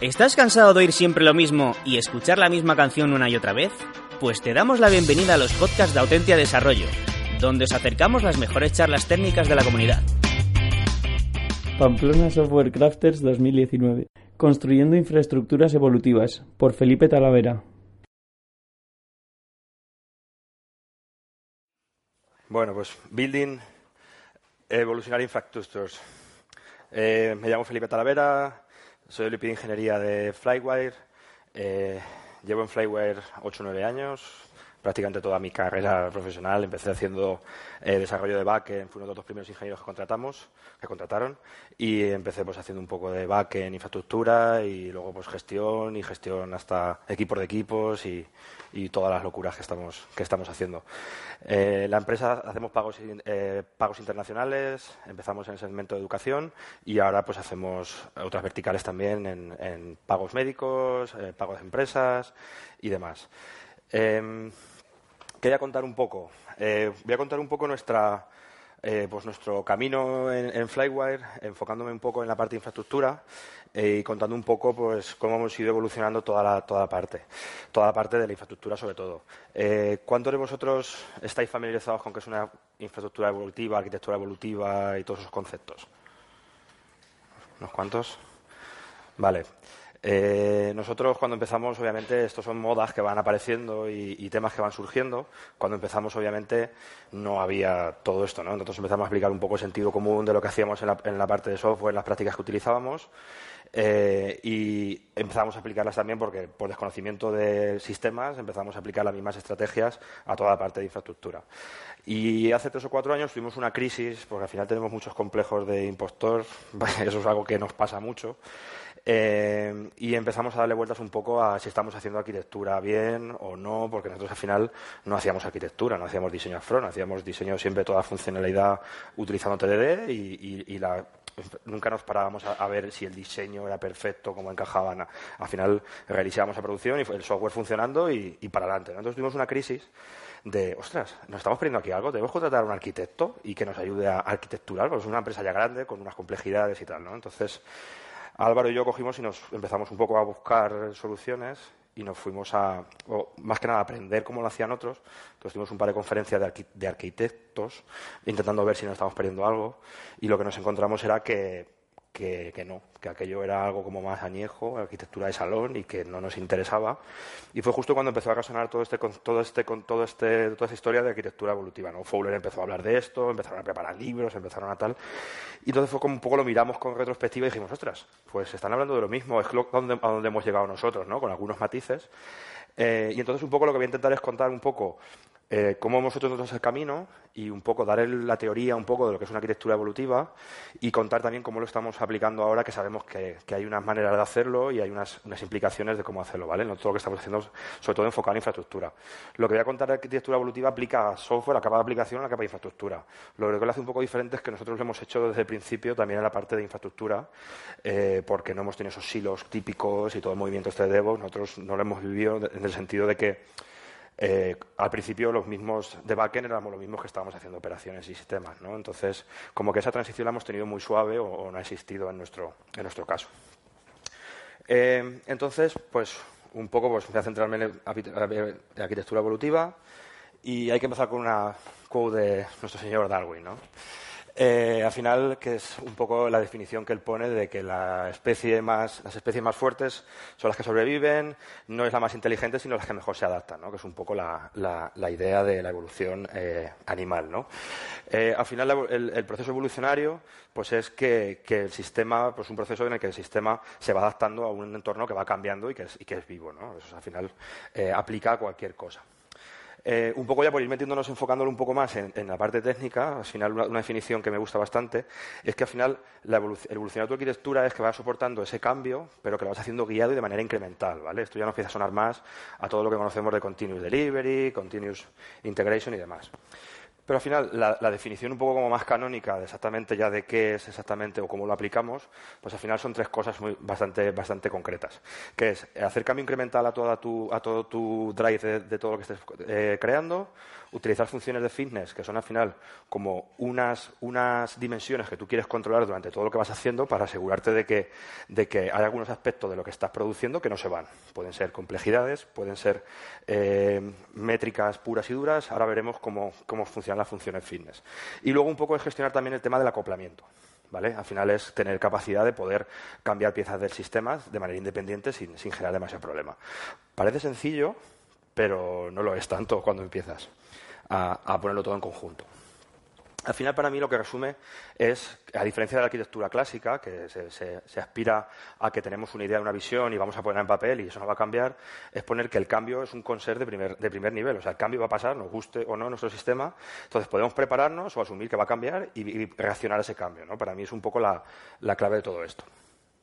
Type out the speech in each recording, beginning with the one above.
¿Estás cansado de oír siempre lo mismo y escuchar la misma canción una y otra vez? Pues te damos la bienvenida a los podcasts de Autentia Desarrollo, donde os acercamos las mejores charlas técnicas de la comunidad. Pamplona Software Crafters 2019. Construyendo infraestructuras evolutivas, por Felipe Talavera. Bueno, pues Building Evolutionary Infrastructures. Me llamo Felipe Talavera, soy el VP de Ingeniería de Flywire. Llevo en Flywire 8 o 9 años, prácticamente toda mi carrera profesional. Empecé haciendo desarrollo de backend, fui uno de los primeros ingenieros que contrataron, y empecé pues haciendo un poco de backend, infraestructura, y luego pues gestión hasta equipos de equipos y todas las locuras que estamos haciendo. La empresa hacemos pagos internacionales, empezamos en el segmento de educación y ahora pues hacemos otras verticales también en pagos médicos, pagos de empresas y demás. Quería contar un poco. Voy a contar un poco nuestro camino en Flywire, enfocándome un poco en la parte de infraestructura y contando un poco pues cómo hemos ido evolucionando toda la parte de la infraestructura sobre todo. ¿Cuántos de vosotros estáis familiarizados con qué es una infraestructura evolutiva, arquitectura evolutiva y todos esos conceptos? ¿Unos cuantos? Vale. Nosotros cuando empezamos, obviamente, estos son modas que van apareciendo y temas que van surgiendo. Cuando empezamos, obviamente, no había todo esto, ¿no? Nosotros empezamos a explicar un poco el sentido común de lo que hacíamos en la parte de software, en las prácticas que utilizábamos, y empezamos a aplicarlas también porque, por desconocimiento de sistemas, empezamos a aplicar las mismas estrategias a toda la parte de infraestructura. Y hace 3 o 4 años tuvimos una crisis, porque al final tenemos muchos complejos de impostor, eso es algo que nos pasa mucho. Y empezamos a darle vueltas un poco a si estamos haciendo arquitectura bien o no, porque nosotros al final no hacíamos arquitectura, no hacíamos diseño front, hacíamos diseño siempre toda funcionalidad utilizando TDD y nunca nos parábamos a ver si el diseño era perfecto, cómo encajaban. Al final realizábamos la producción y el software funcionando y para adelante, ¿no? Entonces tuvimos una crisis de, ostras, nos estamos perdiendo aquí algo, tenemos que contratar a un arquitecto y que nos ayude a arquitecturar, porque es una empresa ya grande, con unas complejidades y tal, ¿no? Entonces Álvaro y yo cogimos y nos empezamos un poco a buscar soluciones y nos fuimos más que nada a aprender cómo lo hacían otros. Entonces tuvimos un par de conferencias de arquitectos intentando ver si nos estábamos perdiendo algo y lo que nos encontramos era que no, que aquello era algo como más añejo, arquitectura de salón y que no nos interesaba. Y fue justo cuando empezó a resonar toda esta historia de arquitectura evolutiva, ¿no? Fowler empezó a hablar de esto, empezaron a preparar libros, empezaron a tal. Y entonces fue como un poco lo miramos con retrospectiva y dijimos, ostras, pues están hablando de lo mismo, es a donde hemos llegado nosotros, ¿no? Con algunos matices. Y entonces un poco lo que voy a intentar es contar un poco cómo hemos hecho nosotros el camino y un poco dar la teoría un poco de lo que es una arquitectura evolutiva y contar también cómo lo estamos aplicando ahora, que sabemos que hay unas maneras de hacerlo y hay unas implicaciones de cómo hacerlo, ¿vale? Nosotros lo que estamos haciendo sobre todo enfocado en infraestructura. Lo que voy a contar de arquitectura evolutiva aplica a software, a capa de aplicación, a la capa de infraestructura. Lo que lo hace un poco diferente es que nosotros lo hemos hecho desde el principio también en la parte de infraestructura, porque no hemos tenido esos silos típicos y todo el movimiento este de DevOps. Nosotros no lo hemos vivido en el sentido de que al principio los mismos de backend éramos los mismos que estábamos haciendo operaciones y sistemas, ¿no? Entonces, como que esa transición la hemos tenido muy suave o no ha existido en nuestro caso. Entonces, pues un poco pues voy a centrarme en la arquitectura evolutiva y hay que empezar con una quote de nuestro señor Darwin, ¿no? Al final, que es un poco la definición que él pone de que las especies más fuertes son las que sobreviven, no es la más inteligente, sino las que mejor se adaptan, ¿no? Que es un poco la idea de la evolución animal, ¿no? Al final, el proceso evolucionario pues es que el sistema, pues un proceso en el que el sistema se va adaptando a un entorno que va cambiando y que es vivo, ¿no? Eso al final aplica a cualquier cosa. Un poco ya por ir metiéndonos, enfocándolo un poco más en la parte técnica, al final una definición que me gusta bastante es que al final el evolucionar tu arquitectura es que vas soportando ese cambio, pero que lo vas haciendo guiado y de manera incremental, ¿vale? Esto ya nos empieza a sonar más a todo lo que conocemos de Continuous Delivery, Continuous Integration y demás. Pero al final, la definición un poco como más canónica de exactamente ya de qué es exactamente o cómo lo aplicamos, pues al final son tres cosas bastante concretas. Que es hacer cambio incremental a todo tu drive de todo lo que estés creando, utilizar funciones de fitness, que son al final como unas dimensiones que tú quieres controlar durante todo lo que vas haciendo para asegurarte de que hay algunos aspectos de lo que estás produciendo que no se van. Pueden ser complejidades, pueden ser métricas puras y duras. Ahora veremos cómo funcionan las funciones fitness. Y luego un poco es gestionar también el tema del acoplamiento. ¿Vale? Al final es tener capacidad de poder cambiar piezas del sistema de manera independiente sin generar demasiado problema. Parece sencillo, pero no lo es tanto cuando empiezas a ponerlo todo en conjunto. Al final, para mí, lo que resume es, a diferencia de la arquitectura clásica, que se aspira a que tenemos una idea, una visión y vamos a ponerla en papel y eso no va a cambiar, es poner que el cambio es un conser de primer nivel. O sea, el cambio va a pasar, nos guste o no nuestro sistema. Entonces, podemos prepararnos o asumir que va a cambiar y reaccionar a ese cambio, ¿no? Para mí es un poco la clave de todo esto.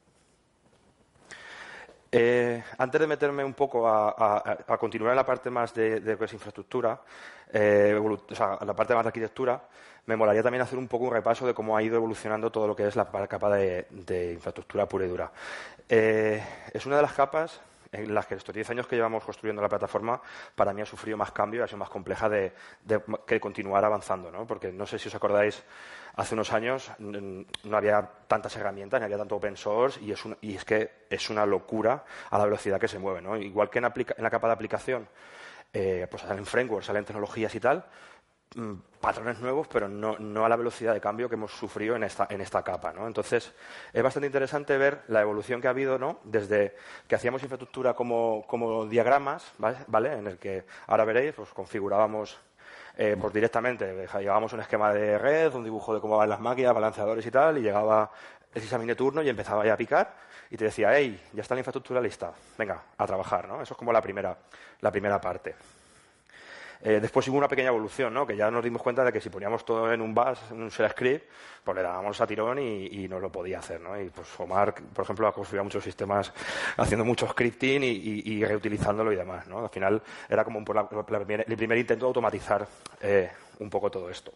Antes de meterme un poco a continuar en la parte más de lo que es infraestructura, o sea, la parte más de arquitectura, me molaría también hacer un poco un repaso de cómo ha ido evolucionando todo lo que es la capa de infraestructura pura y dura. Es una de las capas en las que estos 10 años que llevamos construyendo la plataforma, para mí ha sufrido más cambio y ha sido más compleja de que continuar avanzando, ¿no? Porque no sé si os acordáis, hace unos años no había tantas herramientas, ni había tanto open source y es que es una locura a la velocidad que se mueve, ¿no? Igual que en la capa de aplicación, pues salen frameworks, salen tecnologías y tal, patrones nuevos, pero no a la velocidad de cambio que hemos sufrido en esta capa, ¿no? Entonces, es bastante interesante ver la evolución que ha habido, ¿no? Desde que hacíamos infraestructura como diagramas, ¿vale? En el que, ahora veréis, pues configurábamos pues directamente, llevábamos un esquema de red, un dibujo de cómo van las máquinas, balanceadores y tal, y llegaba el sysadmin de turno y empezaba ya a picar y te decía, hey, ya está la infraestructura lista, venga, a trabajar, ¿no? Eso es como la primera parte. Después hubo una pequeña evolución, ¿no? Que ya nos dimos cuenta de que si poníamos todo en un bash, en un shell script, pues le dábamos a tirón y no lo podía hacer, ¿no? Y pues Omar, por ejemplo, ha construido muchos sistemas haciendo mucho scripting y reutilizándolo y demás, ¿no? Al final era como el primer intento de automatizar un poco todo esto.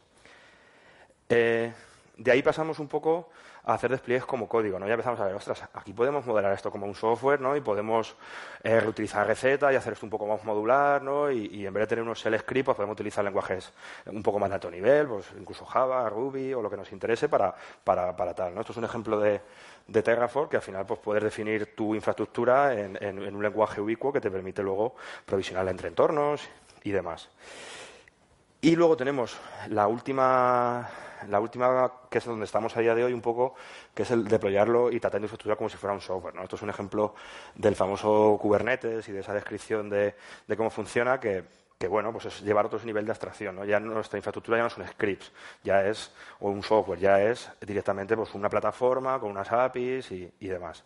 De ahí pasamos un poco a hacer despliegues como código, ¿no? Ya empezamos a ver, ostras, aquí podemos modelar esto como un software, ¿no? Y podemos reutilizar recetas y hacer esto un poco más modular, ¿no? Y en vez de tener unos shell scripts, pues podemos utilizar lenguajes un poco más de alto nivel, pues incluso Java, Ruby o lo que nos interese para tal, ¿no? Esto es un ejemplo de Terraform, que al final pues puedes definir tu infraestructura en un lenguaje ubicuo que te permite luego provisionarla entre entornos y demás. Y luego tenemos la última, que es donde estamos a día de hoy un poco, que es el deployarlo y tratar de infraestructura como si fuera un software, ¿no? Esto es un ejemplo del famoso Kubernetes y de esa descripción de cómo funciona, que bueno, pues es llevar otro nivel de abstracción, ¿no? Ya nuestra infraestructura ya no son scripts, o un software, ya es directamente pues una plataforma con unas APIs y demás.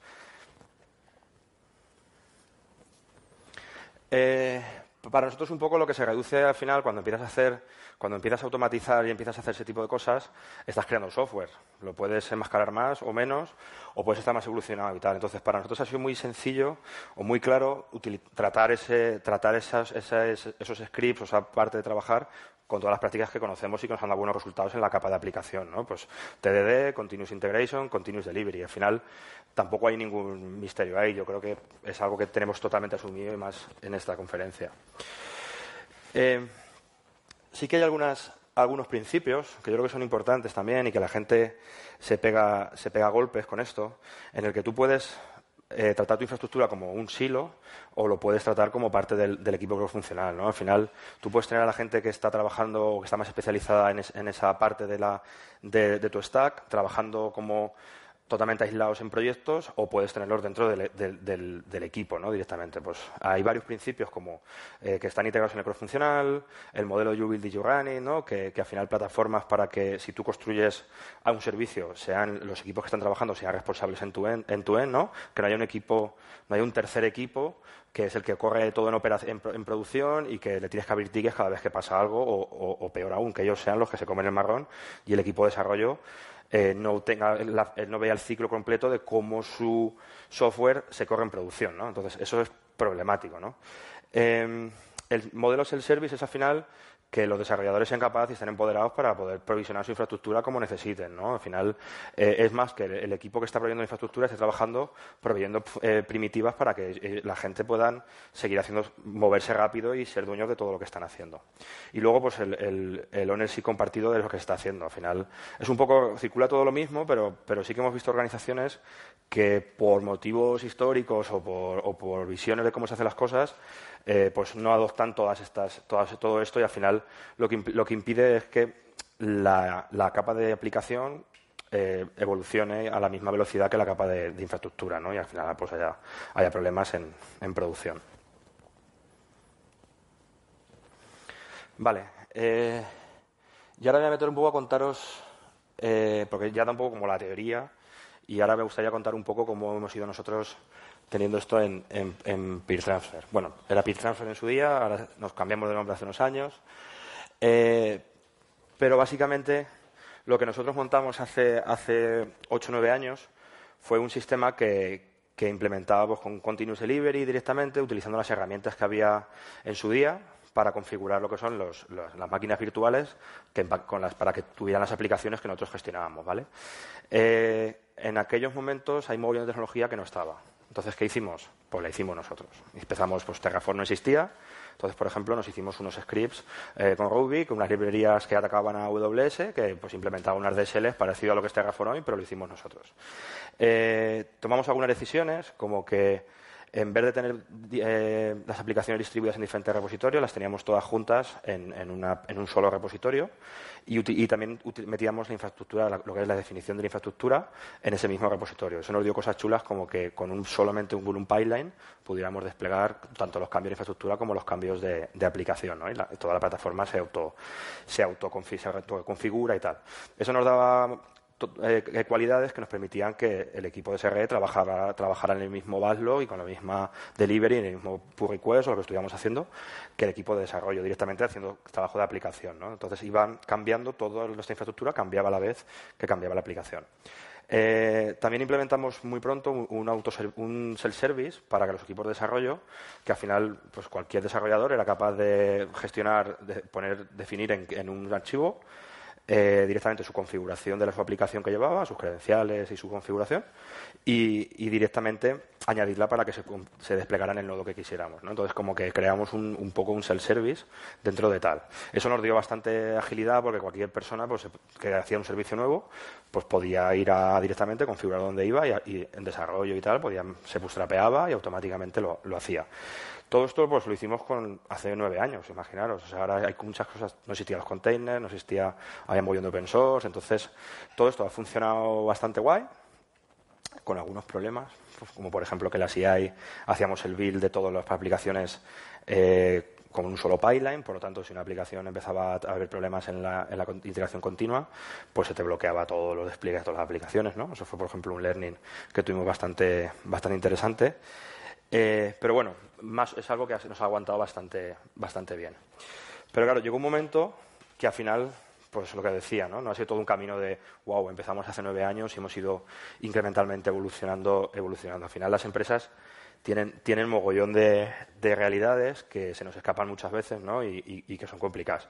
Para nosotros un poco lo que se reduce al final cuando empiezas a automatizar y empiezas a hacer ese tipo de cosas, estás creando software. Lo puedes enmascarar más o menos, o puedes estar más evolucionado y tal. Entonces, para nosotros ha sido muy sencillo o muy claro tratar esos scripts o esa parte de trabajar con todas las prácticas que conocemos y que nos han dado buenos resultados en la capa de aplicación, ¿no? Pues TDD, Continuous Integration, Continuous Delivery. Al final tampoco hay ningún misterio ahí. Yo creo que es algo que tenemos totalmente asumido y más en esta conferencia. Sí que hay algunos principios que yo creo que son importantes también y que la gente se pega golpes con esto, en el que tú puedes tratar tu infraestructura como un silo o lo puedes tratar como parte del equipo cross-funcional, ¿no? Al final, tú puedes tener a la gente que está trabajando o que está más especializada en esa parte de tu stack, trabajando como totalmente aislados en proyectos, o puedes tenerlos dentro del equipo, ¿no? Directamente. Pues hay varios principios como que están integrados en el cross-funcional, el modelo You Build It, You Run It, ¿no? Que al final plataformas para que si tú construyes a un servicio, sean los equipos que están trabajando sean responsables en tu end, ¿no? Que no haya un tercer equipo que es el que corre todo en producción y que le tienes que abrir tickets cada vez que pasa algo o peor aún, que ellos sean los que se comen el marrón y el equipo de desarrollo no vea el ciclo completo de cómo su software se corre en producción, ¿no? Entonces, eso es problemático, ¿no? El modelo self-service es al final que los desarrolladores sean capaces y estén empoderados para poder provisionar su infraestructura como necesiten, ¿no? Al final, es más que el equipo que está proveyendo la infraestructura esté trabajando proveyendo primitivas para que la gente pueda seguir moverse rápido y ser dueños de todo lo que están haciendo. Y luego, pues, el ownership compartido de lo que se está haciendo. Al final, es un poco, circula todo lo mismo, pero sí que hemos visto organizaciones que por motivos históricos o por visiones de cómo se hacen las cosas, pues no adoptan todo esto, y al final lo que impide es que la capa de aplicación evolucione a la misma velocidad que la capa de infraestructura, ¿no? Y al final pues haya problemas en producción. Vale. Y ahora me voy a meter un poco a contaros, porque ya da un poco como la teoría, y ahora me gustaría contar un poco cómo hemos ido nosotros teniendo esto en Peer Transfer. Bueno, era Peer Transfer en su día, ahora nos cambiamos de nombre hace unos años. Pero básicamente lo que nosotros montamos hace 8 o 9 años fue un sistema que implementaba pues, con Continuous Delivery directamente, utilizando las herramientas que había en su día para configurar lo que son las máquinas virtuales para que tuvieran las aplicaciones que nosotros gestionábamos, ¿vale? En aquellos momentos hay mogollón de tecnología que no estaba. Entonces, ¿qué hicimos? Pues la hicimos nosotros. Empezamos, pues Terraform no existía. Entonces, por ejemplo, nos hicimos unos scripts con Ruby, con unas librerías que atacaban a AWS, que pues implementaban unas DSLs parecido a lo que es Terraform hoy, pero lo hicimos nosotros. Tomamos algunas decisiones, como que en vez de tener las aplicaciones distribuidas en diferentes repositorios, las teníamos todas juntas en un solo repositorio y también metíamos la infraestructura, lo que es la definición de la infraestructura, en ese mismo repositorio. Eso nos dio cosas chulas como que con solamente un pipeline pudiéramos desplegar tanto los cambios de infraestructura como los cambios de aplicación, ¿no? Y toda la plataforma se autoconfigura y tal. Eso nos daba cualidades que nos permitían que el equipo de SRE trabajara en el mismo backlog y con la misma delivery, en el mismo pull request o lo que estuviéramos haciendo, que el equipo de desarrollo, directamente haciendo trabajo de aplicación, ¿no? Entonces iban cambiando, toda nuestra infraestructura cambiaba a la vez que cambiaba la aplicación. También implementamos muy pronto un self-service para que los equipos de desarrollo, que al final pues cualquier desarrollador era capaz de gestionar, definir en un archivo directamente su configuración de su aplicación que llevaba, sus credenciales y su configuración, y directamente añadirla para que se desplegara en el nodo que quisiéramos, ¿no? Entonces, como que creamos un poco un self-service dentro de tal. Eso nos dio bastante agilidad porque cualquier persona pues, que hacía un servicio nuevo pues podía ir directamente, configurar dónde iba y en desarrollo y tal, se bootstrapeaba y automáticamente lo hacía. Todo esto pues lo hicimos hace 9 años, imaginaros. O sea, ahora hay muchas cosas, no existían los containers, había mogollón de open source, entonces todo esto ha funcionado bastante guay, con algunos problemas, pues, como por ejemplo que en la CI hacíamos el build de todas las aplicaciones con un solo pipeline, por lo tanto, si una aplicación empezaba a haber problemas en la integración continua, pues se te bloqueaba todos los despliegues de todas las aplicaciones, ¿no? Eso fue, por ejemplo, un learning que tuvimos bastante interesante. Pero bueno, es algo que nos ha aguantado bastante bien. Pero claro, llegó un momento que al final, pues lo que decía, ¿no? No ha sido todo un camino de wow, empezamos hace 9 años y hemos ido incrementalmente evolucionando. Al final las empresas tienen mogollón de realidades que se nos escapan muchas veces, ¿no? y que son complicadas.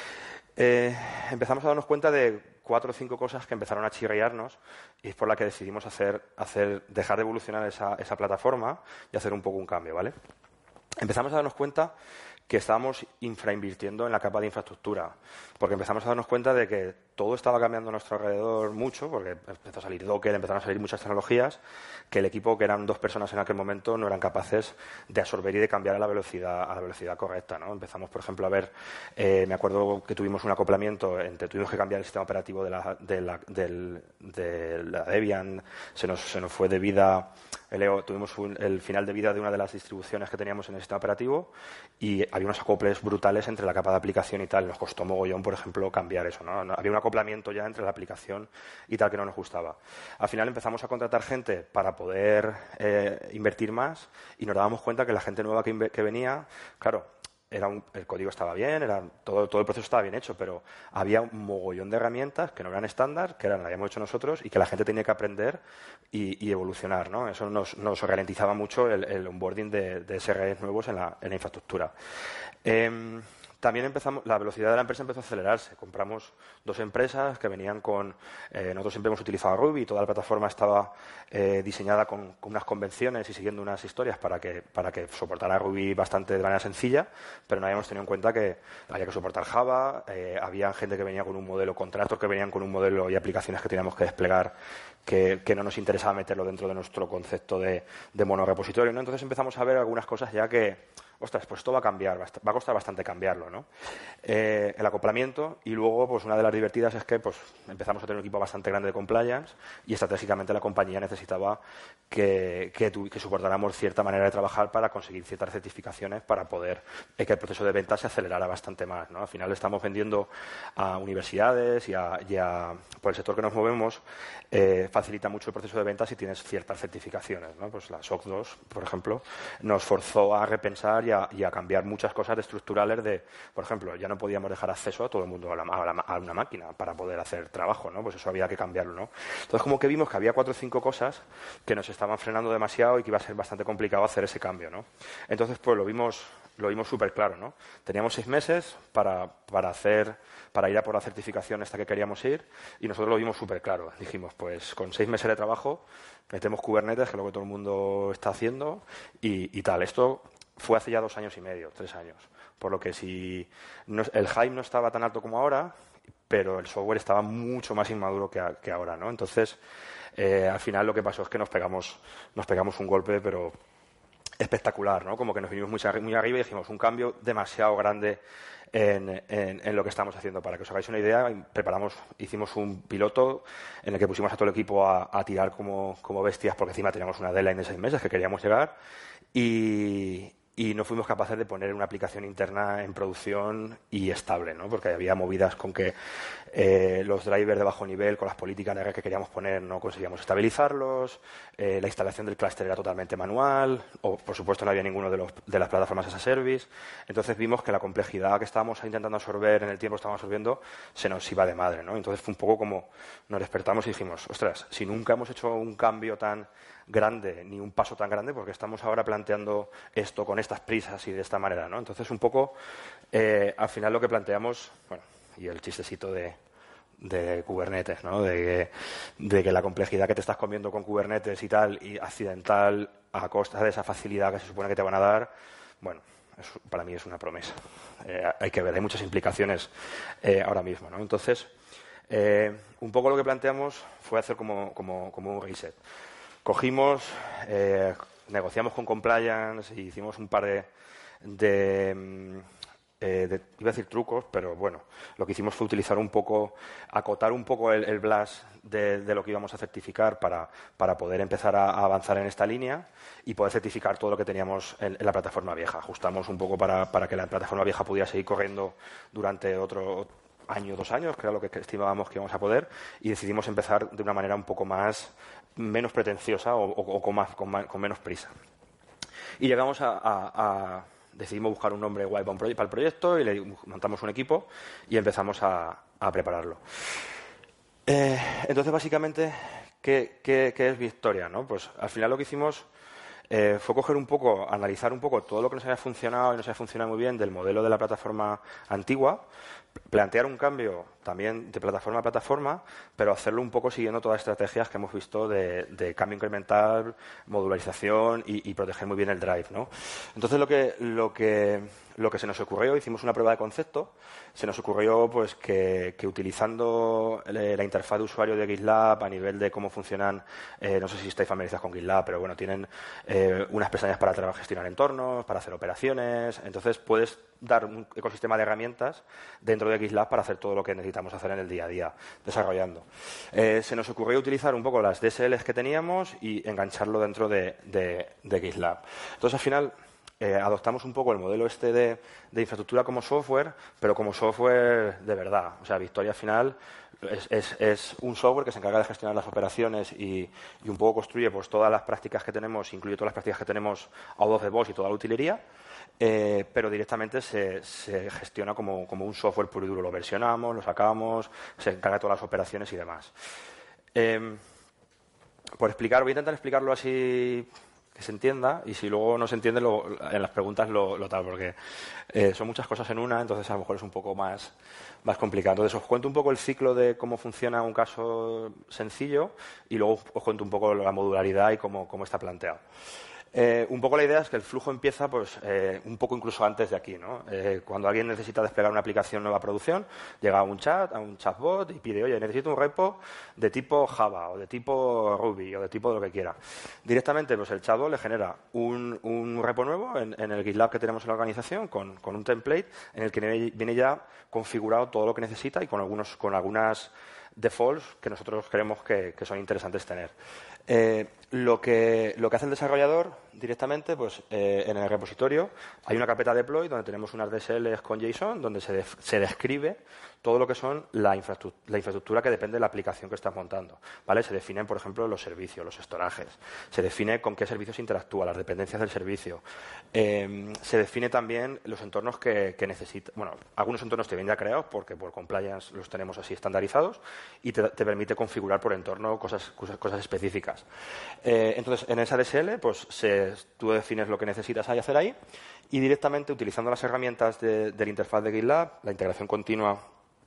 Empezamos a darnos cuenta de 4 o 5 cosas que empezaron a chirriarnos y es por la que decidimos dejar de evolucionar esa plataforma y hacer un poco un cambio, ¿vale? Empezamos a darnos cuenta que estábamos infrainvirtiendo en la capa de infraestructura, porque empezamos a darnos cuenta de que todo estaba cambiando a nuestro alrededor mucho, porque empezó a salir Docker, empezaron a salir muchas tecnologías, que el equipo, que eran 2 personas en aquel momento, no eran capaces de absorber y de cambiar a la velocidad correcta, ¿no? Empezamos, por ejemplo, a ver, me acuerdo que tuvimos un acoplamiento tuvimos que cambiar el sistema operativo de la Debian, se nos fue de vida, tuvimos el final de vida de una de las distribuciones que teníamos en el sistema operativo y había unos acoples brutales entre la capa de aplicación y tal. Nos costó mogollón, por ejemplo, cambiar eso, ¿no? Había un acoplamiento ya entre la aplicación y tal que no nos gustaba. Al final empezamos a contratar gente para poder invertir más y nos dábamos cuenta que la gente nueva que venía, claro, el código estaba bien, todo el proceso estaba bien hecho, pero había un mogollón de herramientas que no eran estándar, que las habíamos hecho nosotros y que la gente tenía que aprender y evolucionar, ¿no? Eso nos ralentizaba mucho el onboarding de SREs nuevos en la infraestructura. También la velocidad de la empresa empezó a acelerarse. Compramos 2 empresas que venían con... nosotros siempre hemos utilizado Ruby y toda la plataforma estaba diseñada con unas convenciones y siguiendo unas historias para que soportara Ruby bastante de manera sencilla, pero no habíamos tenido en cuenta que había que soportar Java, había gente que venía con un modelo, contratos que venían con un modelo y aplicaciones que teníamos que desplegar que no nos interesaba meterlo dentro de nuestro concepto de monorepositorio, ¿no? Entonces empezamos a ver algunas cosas ya que, ostras, pues esto va a cambiar, va a costar bastante cambiarlo, ¿no? El acoplamiento, y luego pues una de las divertidas es que pues empezamos a tener un equipo bastante grande de compliance y estratégicamente la compañía necesitaba que soportáramos cierta manera de trabajar para conseguir ciertas certificaciones para poder que el proceso de venta se acelerara bastante más, ¿no? Al final estamos vendiendo a universidades y por el sector que nos movemos facilita mucho el proceso de venta si tienes ciertas certificaciones, ¿no? Pues la SOC 2, por ejemplo, nos forzó a repensar y a cambiar muchas cosas estructurales por ejemplo, ya no podíamos dejar acceso a todo el mundo a una máquina para poder hacer trabajo, ¿no? Pues eso había que cambiarlo, ¿no? Entonces, como que vimos que había 4 o 5 cosas que nos estaban frenando demasiado y que iba a ser bastante complicado hacer ese cambio, ¿no? Entonces, pues lo vimos súper claro, ¿no? Teníamos 6 meses para ir a por la certificación esta que queríamos ir y nosotros lo vimos súper claro. Dijimos, pues con 6 meses de trabajo metemos Kubernetes, que es lo que todo el mundo está haciendo y tal. Esto fue hace ya 2 años y medio, 3 años. Por lo que el hype no estaba tan alto como ahora, pero el software estaba mucho más inmaduro que ahora, ¿no? Entonces, al final lo que pasó es que nos pegamos un golpe, pero espectacular, ¿no? Como que nos vinimos muy arriba y dijimos un cambio demasiado grande en lo que estamos haciendo. Para que os hagáis una idea, hicimos un piloto en el que pusimos a todo el equipo a tirar como bestias, porque encima teníamos una deadline de 6 meses que queríamos llegar y no fuimos capaces de poner una aplicación interna en producción y estable, ¿no? Porque había movidas con que los drivers de bajo nivel, con las políticas negras que queríamos poner, no conseguíamos estabilizarlos, la instalación del clúster era totalmente manual, o por supuesto no había ninguno de las plataformas as a service. Entonces vimos que la complejidad que estábamos intentando absorber en el tiempo que estábamos absorbiendo se nos iba de madre, ¿no? Entonces fue un poco como nos despertamos y dijimos, ostras, si nunca hemos hecho un cambio tan grande ni un paso tan grande, porque estamos ahora planteando esto con estas prisas y de esta manera, ¿no? Entonces un poco al final lo que planteamos, bueno, y el chistecito de Kubernetes, ¿no? De que la complejidad que te estás comiendo con Kubernetes y tal, y accidental a costa de esa facilidad que se supone que te van a dar, bueno, para mí es una promesa. Hay que ver, hay muchas implicaciones ahora mismo, ¿no? Entonces, un poco lo que planteamos fue hacer como un reset. Cogimos, negociamos con compliance y hicimos un par iba a decir trucos, pero bueno, lo que hicimos fue acotar un poco el blast de lo que íbamos a certificar para poder empezar a avanzar en esta línea y poder certificar todo lo que teníamos en la plataforma vieja. Ajustamos un poco para que la plataforma vieja pudiera seguir corriendo durante otro año, 2 años, que era lo que estimábamos que íbamos a poder, y decidimos empezar de una manera un poco menos pretenciosa o con menos prisa. Y llegamos decidimos buscar un nombre guay para el proyecto y le montamos un equipo y empezamos a prepararlo. Entonces, básicamente, ¿qué es Victoria, ¿no? Pues al final lo que hicimos fue analizar un poco todo lo que nos había funcionado y nos había funcionado muy bien del modelo de la plataforma antigua, plantear un cambio también de plataforma a plataforma, pero hacerlo un poco siguiendo todas las estrategias que hemos visto de cambio incremental, modularización y proteger muy bien el drive, ¿no? Entonces lo que se nos ocurrió, hicimos una prueba de concepto, se nos ocurrió pues que utilizando la interfaz de usuario de GitLab a nivel de cómo funcionan, no sé si estáis familiarizados con GitLab, pero bueno, tienen unas pestañas para gestionar entornos, para hacer operaciones, entonces puedes dar un ecosistema de herramientas dentro de GitLab para hacer todo lo que necesitamos hacer en el día a día desarrollando. Se nos ocurrió utilizar un poco las DSLs que teníamos y engancharlo dentro de GitLab. Entonces, al final, adoptamos un poco el modelo de infraestructura como software, pero como software de verdad. O sea, Victoria al final es un software que se encarga de gestionar las operaciones y un poco construye pues todas las prácticas que tenemos, incluye todas las prácticas que tenemos out of the box y toda la utilería, pero directamente se gestiona como un software puro y duro. Lo versionamos, lo sacamos, se encarga de todas las operaciones y demás. Voy a intentar explicarlo así se entienda, y si luego no se entiende, en las preguntas lo tal, porque son muchas cosas en una, entonces a lo mejor es un poco más complicado. Entonces os cuento un poco el ciclo de cómo funciona un caso sencillo y luego os cuento un poco la modularidad y cómo está planteado. Un poco la idea es que el flujo empieza pues un poco incluso antes de aquí, ¿no? Cuando alguien necesita desplegar una aplicación nueva a producción, llega a un chatbot y pide, oye, necesito un repo de tipo Java o de tipo Ruby o de tipo de lo que quiera. Directamente pues el chatbot le genera un repo nuevo en el GitLab que tenemos en la organización con un template en el que viene ya configurado todo lo que necesita y con algunas defaults que nosotros creemos que son interesantes tener. Lo que hace el desarrollador directamente, pues en el repositorio hay una carpeta deploy donde tenemos unas DSLs con JSON donde se describe todo lo que son la infraestructura que depende de la aplicación que estás montando, ¿vale? Se definen, por ejemplo, los servicios, los storages, se define con qué servicios interactúa, las dependencias del servicio, se define también los entornos que necesita. Bueno, algunos entornos te vienen ya creados porque por compliance los tenemos así estandarizados y te permite configurar por entorno cosas específicas. Entonces, en esa DSL, pues tú defines lo que necesitas hacer ahí y directamente utilizando las herramientas de la interfaz de GitLab, la integración continua,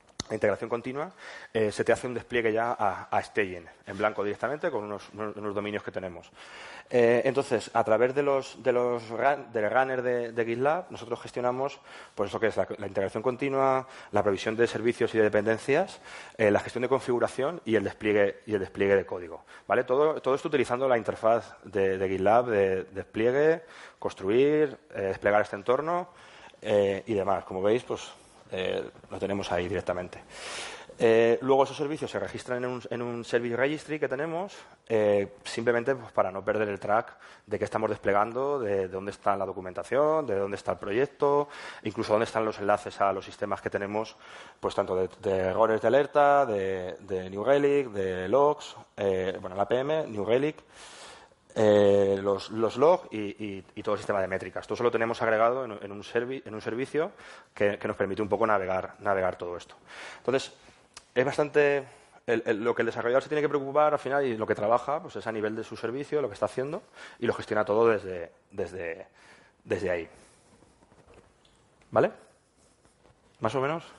se te hace un despliegue ya a staging, en blanco directamente, con unos dominios que tenemos. Entonces, a través del runner de GitLab, nosotros gestionamos pues eso que es la integración continua, la provisión de servicios y de dependencias, la gestión de configuración y el despliegue de código, ¿vale? Todo esto utilizando la interfaz de GitLab de despliegue, construir, desplegar este entorno y demás. Como veis, pues lo tenemos ahí directamente. Luego esos servicios se registran en un service registry que tenemos, simplemente pues, para no perder el track de qué estamos desplegando, de dónde está la documentación, de dónde está el proyecto, incluso dónde están los enlaces a los sistemas que tenemos, pues tanto de errores de alerta, de New Relic, de logs, la APM, New Relic, los logs y todo el sistema de métricas. Todo eso lo tenemos agregado en un servicio que nos permite un poco navegar todo esto. Entonces, es bastante lo que el desarrollador se tiene que preocupar al final y lo que trabaja pues es a nivel de su servicio, lo que está haciendo y lo gestiona todo desde ahí. ¿Vale? ¿Más o menos?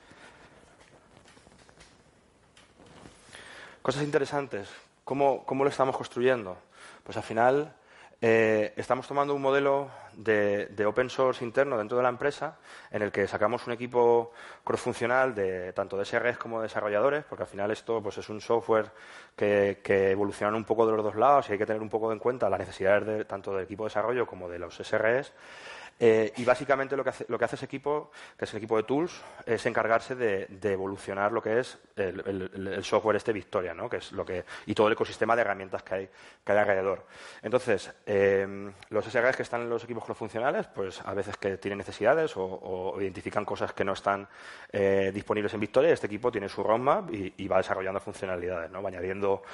Cosas interesantes. ¿Cómo lo estamos construyendo? Pues al final estamos tomando un modelo de open source interno dentro de la empresa en el que sacamos un equipo cross-funcional tanto de SREs como de desarrolladores, porque al final esto pues es un software que evoluciona un poco de los dos lados y hay que tener un poco en cuenta las necesidades tanto del equipo de desarrollo como de los SREs. Y básicamente lo que hace ese equipo, que es el equipo de tools, es encargarse de evolucionar lo que es el software Victoria, ¿no? Y todo el ecosistema de herramientas que hay alrededor. Entonces, los SREs que están en los equipos cross-funcionales, pues a veces que tienen necesidades o identifican cosas que no están disponibles en Victoria, este equipo tiene su roadmap y va desarrollando funcionalidades, ¿no? Va añadiendo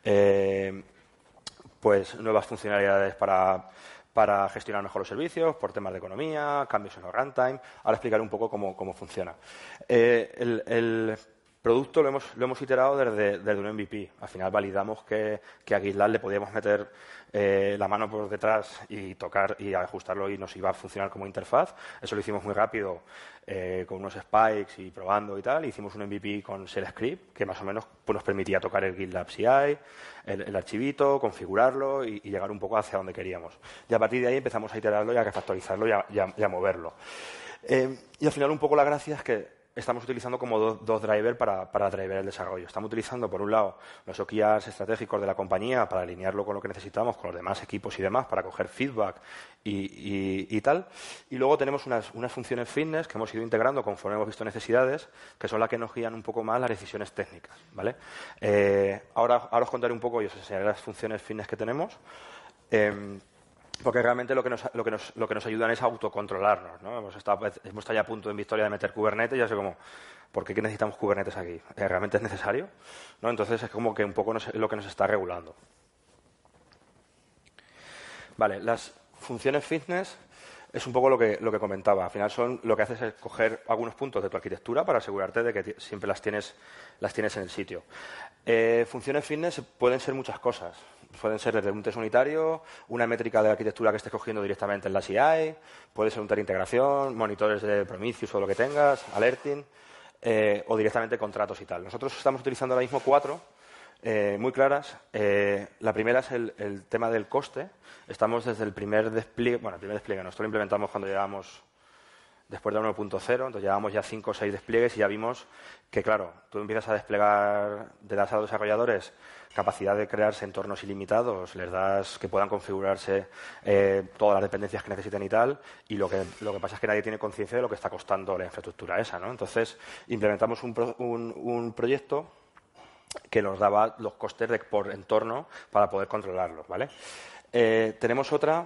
pues nuevas funcionalidades para gestionar mejor los servicios, por temas de economía, cambios en el runtime. Ahora explicaré un poco cómo funciona. El producto lo hemos iterado desde un MVP. Al final validamos que a GitLab le podíamos meter la mano por detrás y tocar y ajustarlo y nos iba a funcionar como interfaz. Eso lo hicimos muy rápido con unos spikes y probando y tal. Hicimos un MVP con Shell Script que más o menos pues, nos permitía tocar el GitLab CI, el archivito, configurarlo y llegar un poco hacia donde queríamos. Y a partir de ahí empezamos a iterarlo y a refactorizarlo y a moverlo. Y al final un poco la gracia es que estamos utilizando como dos drivers para driver el desarrollo. Estamos utilizando, por un lado, los OKRs estratégicos de la compañía para alinearlo con lo que necesitamos, con los demás equipos y demás, para coger feedback y tal. Y luego tenemos unas funciones fitness que hemos ido integrando conforme hemos visto necesidades, que son las que nos guían un poco más las decisiones técnicas, ¿vale? Ahora os contaré un poco y os enseñaré las funciones fitness que tenemos. Porque realmente lo que nos ayudan es a autocontrolarnos, ¿no? Hemos estado ya a punto en Victoria de meter Kubernetes y ya sé como, ¿por qué necesitamos Kubernetes aquí? ¿Realmente es necesario? ¿No? Entonces es como que un poco lo que nos está regulando. Vale, las funciones fitness es un poco lo que comentaba. Al final lo que haces es coger algunos puntos de tu arquitectura para asegurarte de que siempre las tienes en el sitio. Funciones fitness pueden ser muchas cosas. Pueden ser desde un test unitario, una métrica de arquitectura que estés cogiendo directamente en la CI, puede ser un test de integración, monitores de Prometheus o lo que tengas, alerting, o directamente contratos y tal. Nosotros estamos utilizando ahora mismo 4 muy claras. La primera es el tema del coste. Estamos desde el primer despliegue, nosotros lo implementamos cuando llevábamos, después de 1.0, entonces llevábamos ya 5 o 6 despliegues y ya vimos que, claro, tú empiezas a desplegar, le das a los desarrolladores capacidad de crearse entornos ilimitados, les das que puedan configurarse todas las dependencias que necesiten y tal, y lo que pasa es que nadie tiene conciencia de lo que está costando la infraestructura esa, ¿no? Entonces, implementamos un proyecto que nos daba los costes por entorno para poder controlarlos, ¿vale? Tenemos otra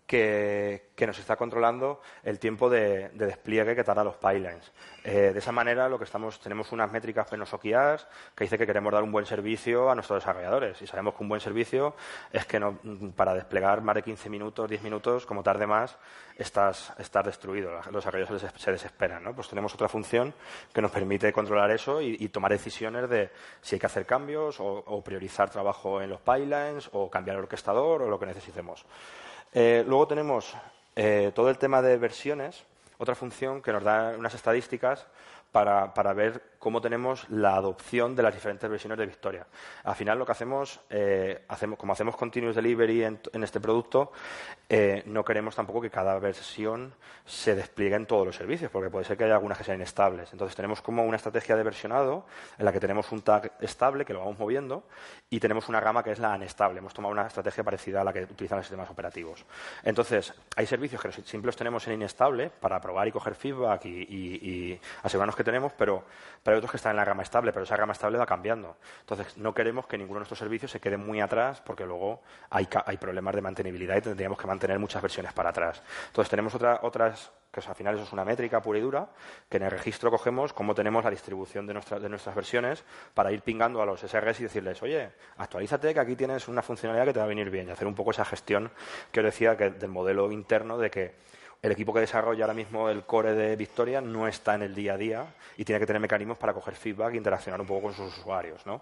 que nos está controlando el tiempo de despliegue que tarda los pipelines. De esa manera, tenemos unas métricas en los OKRs que dice que queremos dar un buen servicio a nuestros desarrolladores. Y sabemos que un buen servicio es que para desplegar más de 15 minutos, 10 minutos, como tarde más, estás destruido. Los desarrolladores se desesperan, ¿no? Pues tenemos otra función que nos permite controlar eso y tomar decisiones de si hay que hacer cambios o priorizar trabajo en los pipelines o cambiar el orquestador o lo que necesitemos. Luego tenemos todo el tema de versiones, otra función que nos da unas estadísticas para ver cómo tenemos la adopción de las diferentes versiones de Victoria. Al final lo que hacemos como hacemos continuous delivery en este producto, no queremos tampoco que cada versión se despliegue en todos los servicios, porque puede ser que haya algunas que sean inestables. Entonces tenemos como una estrategia de versionado en la que tenemos un tag estable que lo vamos moviendo y tenemos una gama que es la inestable. Hemos tomado una estrategia parecida a la que utilizan los sistemas operativos. Entonces, hay servicios que siempre los tenemos en inestable para probar y coger feedback y asegurarnos que tenemos, pero hay otros que están en la gama estable, pero esa gama estable va cambiando. Entonces, no queremos que ninguno de nuestros servicios se quede muy atrás porque luego hay problemas de mantenibilidad y tendríamos que mantener muchas versiones para atrás. Entonces, tenemos otras que al final eso es una métrica pura y dura, que en el registro cogemos cómo tenemos la distribución de nuestras versiones para ir pingando a los SRs y decirles, oye, actualízate que aquí tienes una funcionalidad que te va a venir bien, y hacer un poco esa gestión que os decía del modelo interno de que el equipo que desarrolla ahora mismo el core de Victoria no está en el día a día y tiene que tener mecanismos para coger feedback e interaccionar un poco con sus usuarios, ¿no?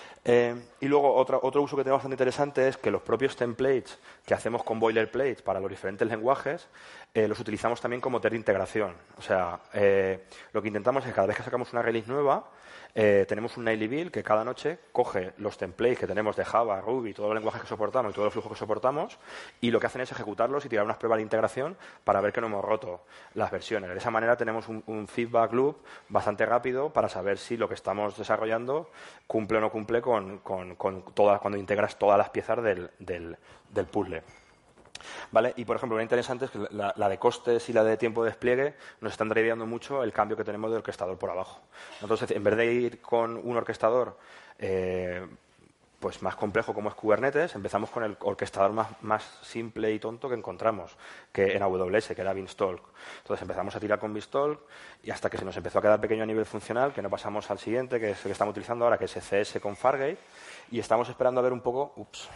Y luego otro uso que tenemos bastante interesante es que los propios templates que hacemos con boilerplates para los diferentes lenguajes los utilizamos también como test de integración. O sea, lo que intentamos es que cada vez que sacamos una release nueva tenemos un nightly build que cada noche coge los templates que tenemos de Java, Ruby, todos los lenguajes que soportamos y todos los flujos que soportamos, y lo que hacen es ejecutarlos y tirar unas pruebas de integración para ver que no hemos roto las versiones. De esa manera tenemos un feedback loop bastante rápido para saber si lo que estamos desarrollando cumple o no cumple cuando integras todas las piezas del puzzle. ¿Vale? Y, por ejemplo, lo interesante es que la de costes y la de tiempo de despliegue nos están driveando mucho el cambio que tenemos de orquestador por abajo. Entonces, en vez de ir con un orquestador pues más complejo como es Kubernetes, empezamos con el orquestador más simple y tonto que encontramos, que en AWS, que era Beanstalk. Entonces empezamos a tirar con Beanstalk y hasta que se nos empezó a quedar pequeño a nivel funcional, que no pasamos al siguiente, que es el que estamos utilizando ahora, que es ECS con Fargate, y estamos esperando a ver un poco...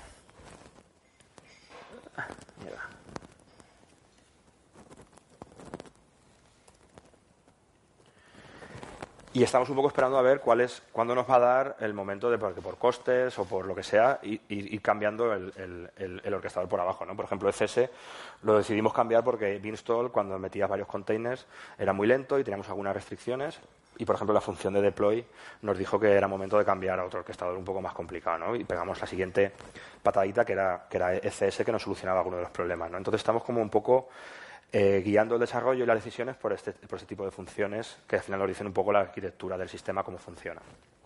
Mira. Y estamos un poco esperando a ver cuándo nos va a dar el momento de, porque por costes o por lo que sea, ir cambiando el orquestador por abajo, ¿no? Por ejemplo, ECS lo decidimos cambiar porque Beanstalk, cuando metías varios containers, era muy lento y teníamos algunas restricciones. Y, por ejemplo, la función de deploy nos dijo que era momento de cambiar a otro orquestador un poco más complicado, ¿no? Y pegamos la siguiente patadita, que era ECS, que nos solucionaba algunos de los problemas, ¿no? Entonces, estamos como un poco guiando el desarrollo y las decisiones por este tipo de funciones que al final nos dicen un poco la arquitectura del sistema, cómo funciona.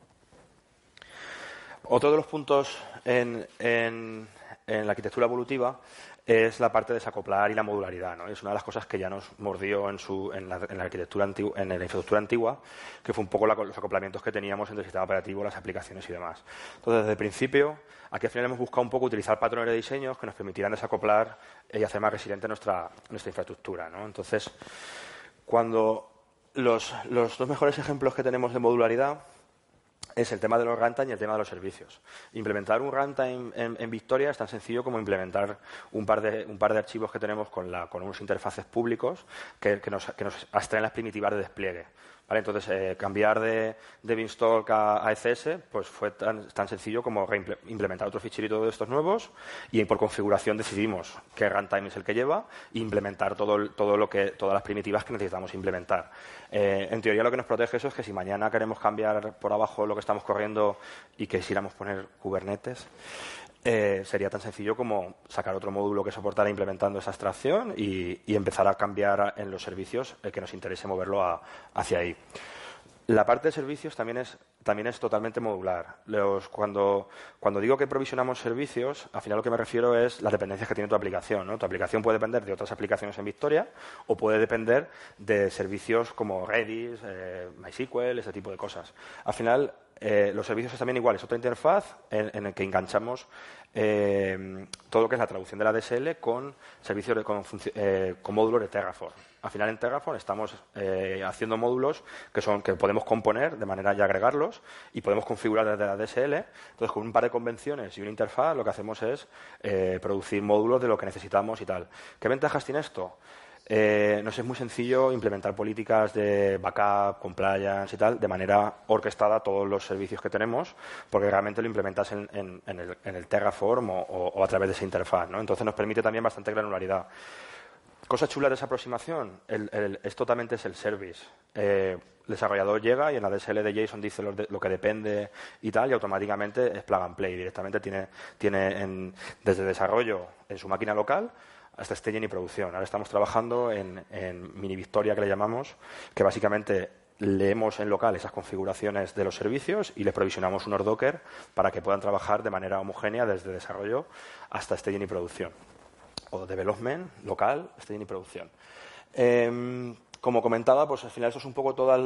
Otro de los puntos en la arquitectura evolutiva es la parte de desacoplar y la modularidad, ¿no? Es una de las cosas que ya nos mordió en la arquitectura antigua, en la infraestructura antigua, que fue un poco los acoplamientos que teníamos entre el sistema operativo, las aplicaciones y demás. Entonces, desde el principio, aquí al final hemos buscado un poco utilizar patrones de diseños que nos permitieran desacoplar y hacer más resiliente nuestra infraestructura, ¿no? Entonces, cuando los dos mejores ejemplos que tenemos de modularidad es el tema de los runtime y el tema de los servicios. Implementar un runtime en Victoria es tan sencillo como implementar un par de archivos que tenemos con unos interfaces públicos que nos abstraen las primitivas de despliegue. ¿Vale? Entonces, cambiar de Beanstalk a ECS pues fue tan sencillo como implementar otro ficherito de estos nuevos y por configuración decidimos qué runtime es el que lleva e implementar todas las primitivas que necesitamos implementar. En teoría, lo que nos protege eso es que si mañana queremos cambiar por abajo lo que estamos corriendo y quisiéramos poner Kubernetes, sería tan sencillo como sacar otro módulo que soportara implementando esa abstracción y empezar a cambiar en los servicios que nos interese moverlo hacia ahí. La parte de servicios también es totalmente modular. Cuando digo que provisionamos servicios, al final lo que me refiero es las dependencias que tiene tu aplicación, ¿no? Tu aplicación puede depender de otras aplicaciones en Victoria o puede depender de servicios como Redis, MySQL, ese tipo de cosas. Al final, los servicios es también igual, es otra interfaz en el que enganchamos todo lo que es la traducción de la DSL con servicios con módulos de Terraform. Al final en Terraform estamos haciendo módulos que podemos componer de manera ya agregarlos y podemos configurar desde la DSL. Entonces, con un par de convenciones y una interfaz, lo que hacemos es producir módulos de lo que necesitamos y tal. ¿Qué ventajas tiene esto? Nos es muy sencillo implementar políticas de backup, compliance y tal, de manera orquestada a todos los servicios que tenemos, porque realmente lo implementas en el Terraform o a través de esa interfaz, ¿no? Entonces nos permite también bastante granularidad. Cosa chula de esa aproximación, esto totalmente es el service. El desarrollador llega y en la DSL de JSON dice lo que depende y tal, y automáticamente es plug and play. Directamente tiene desde desarrollo en su máquina local hasta staging y producción. Ahora estamos trabajando en Mini Victoria, que le llamamos, que básicamente leemos en local esas configuraciones de los servicios y les provisionamos unos Docker para que puedan trabajar de manera homogénea desde desarrollo hasta staging y producción. O development, local, staging y producción. Como comentaba, pues al final eso es un poco todos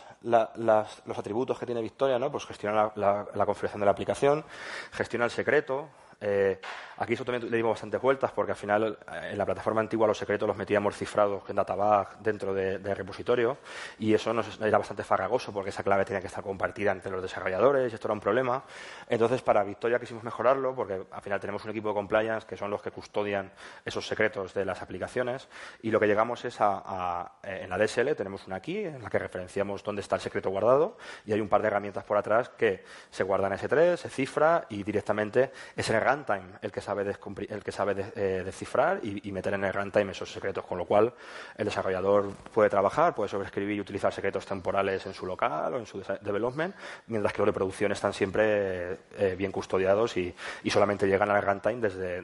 los atributos que tiene Victoria, ¿no? Pues gestiona la configuración de la aplicación, gestiona el secreto. Aquí eso también le dimos bastantes vueltas porque al final en la plataforma antigua los secretos los metíamos cifrados en databag dentro del repositorio y eso era bastante farragoso porque esa clave tenía que estar compartida entre los desarrolladores y esto era un problema. Entonces, para Victoria quisimos mejorarlo porque al final tenemos un equipo de compliance que son los que custodian esos secretos de las aplicaciones y lo que llegamos es en la DSL tenemos una key en la que referenciamos dónde está el secreto guardado y hay un par de herramientas por atrás que se guardan S3, se cifra y directamente es el runtime el que sabe descifrar y meter en el runtime esos secretos, con lo cual el desarrollador puede trabajar, puede sobreescribir y utilizar secretos temporales en su local o en su development, mientras que los de producción están siempre bien custodiados y solamente llegan al runtime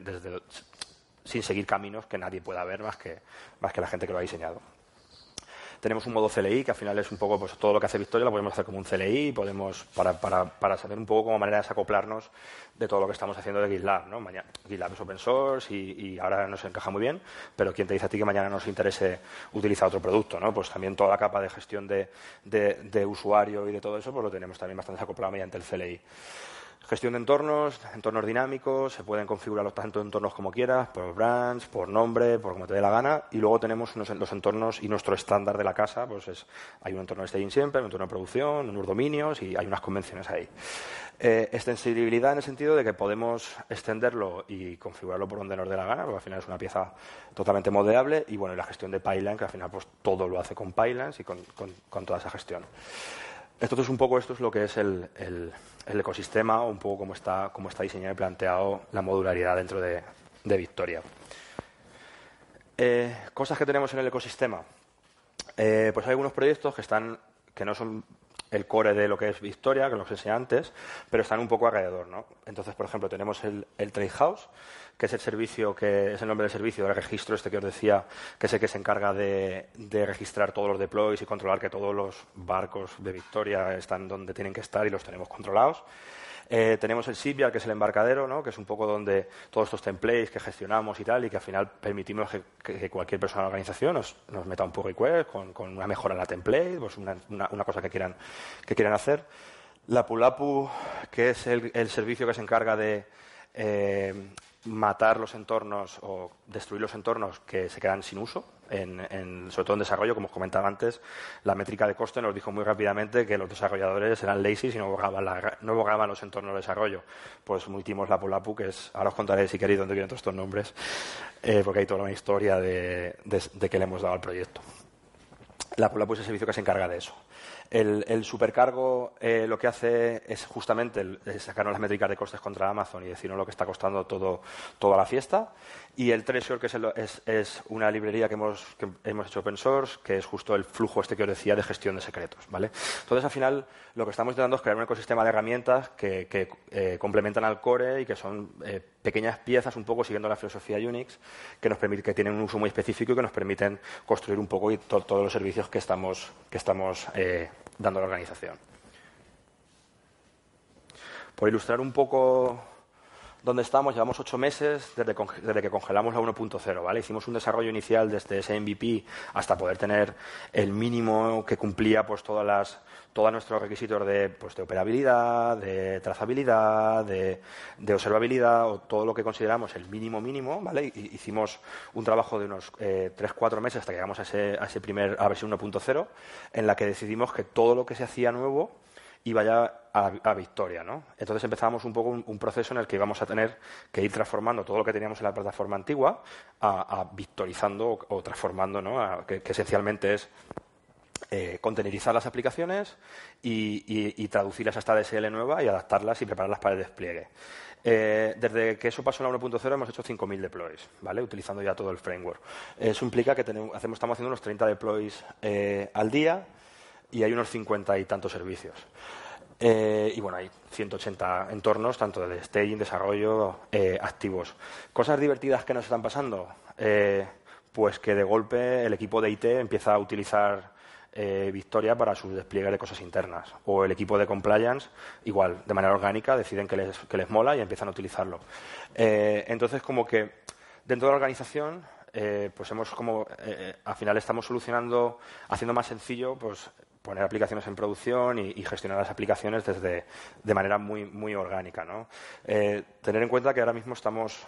sin seguir caminos que nadie pueda ver más que la gente que lo ha diseñado. Tenemos un modo CLI, que al final es un poco pues todo lo que hace Victoria lo podemos hacer como un CLI, podemos para saber un poco como manera de desacoplarnos de todo lo que estamos haciendo de GitLab, ¿no? GitLab es open source y ahora nos encaja muy bien, pero ¿quién te dice a ti que mañana nos interese utilizar otro producto, ¿no? Pues también toda la capa de gestión de usuario y de todo eso, pues lo tenemos también bastante desacoplado mediante el CLI. Gestión de entornos dinámicos, se pueden configurar los tantos entornos como quieras, por branch, por nombre, por como te dé la gana, y luego tenemos los entornos y nuestro estándar de la casa, pues hay un entorno de staging siempre, un entorno de producción, unos dominios y hay unas convenciones ahí. Extensibilidad en el sentido de que podemos extenderlo y configurarlo por donde nos dé la gana, porque al final es una pieza totalmente modelable, y bueno, y la gestión de pipeline, que al final pues todo lo hace con pipelines y con toda esa gestión. Entonces, un poco esto es lo que es el ecosistema, o un poco cómo está diseñado y planteado la modularidad dentro de Victoria. Cosas que tenemos en el ecosistema. Pues hay algunos proyectos que no son el core de lo que es Victoria, que os enseñé antes, pero están un poco alrededor, ¿no? Entonces, por ejemplo, tenemos el Trade House, que es el servicio que es el nombre del servicio del registro que os decía, que es el que se encarga de registrar todos los deploys y controlar que todos los barcos de Victoria están donde tienen que estar y los tenemos controlados. Tenemos el shipyard, que es el embarcadero, ¿no? Que es un poco donde todos estos templates que gestionamos y tal, y que al final permitimos que cualquier persona de la organización nos meta un pull request con una mejora en la template, pues una cosa que quieran hacer. La Pulapu, que es el servicio que se encarga de matar los entornos o destruir los entornos que se quedan sin uso, sobre todo en desarrollo. Como os comentaba antes, la métrica de coste nos dijo muy rápidamente que los desarrolladores eran lazy y no borraban los entornos de desarrollo. Pues emitimos Lapu, que es, ahora os contaré si queréis dónde vienen todos estos nombres, porque hay toda una historia de que le hemos dado al proyecto. Lapu es el servicio que se encarga de eso. El supercargo lo que hace es justamente sacarnos las métricas de costes contra Amazon y decirnos lo que está costando toda la fiesta. Y el Treasure, que es una librería que hemos hecho open source, que es justo el flujo que os decía de gestión de secretos, ¿vale? Entonces, al final, lo que estamos intentando es crear un ecosistema de herramientas que complementan al core y que son pequeñas piezas, un poco siguiendo la filosofía Unix, que tienen un uso muy específico y que nos permiten construir un poco todos los servicios que estamos dando a la organización. Por ilustrar un poco dónde estamos, llevamos 8 meses desde que congelamos la 1.0, ¿vale? Hicimos un desarrollo inicial desde ese MVP hasta poder tener el mínimo que cumplía pues todos nuestros requisitos de operabilidad, de trazabilidad, de observabilidad, o todo lo que consideramos el mínimo, ¿vale? Hicimos un trabajo de unos 3-4 meses hasta que llegamos a la versión 1.0, en la que decidimos que todo lo que se hacía nuevo iba ya a victoria, ¿no? Entonces empezamos un poco un proceso en el que íbamos a tener que ir transformando todo lo que teníamos en la plataforma antigua a victorizando o transformando, ¿no? Que esencialmente es containerizar las aplicaciones y traducirlas hasta DSL nueva y adaptarlas y prepararlas para el despliegue. Desde que eso pasó en la 1.0 hemos hecho 5.000 deploys, ¿vale? Utilizando ya todo el framework. Eso implica que estamos haciendo unos 30 deploys al día y hay unos 50 y tantos servicios. Y bueno, hay 180 entornos, tanto de staging, desarrollo, activos. Cosas divertidas que nos están pasando, pues que de golpe el equipo de IT empieza a utilizar Victoria para su despliegue de cosas internas, o el equipo de compliance, igual, de manera orgánica, deciden que les mola y empiezan a utilizarlo. Entonces, como que dentro de la organización, pues al final estamos solucionando, haciendo más sencillo, pues poner aplicaciones en producción y gestionar las aplicaciones de manera muy, muy orgánica, ¿no? Tener en cuenta que ahora mismo estamos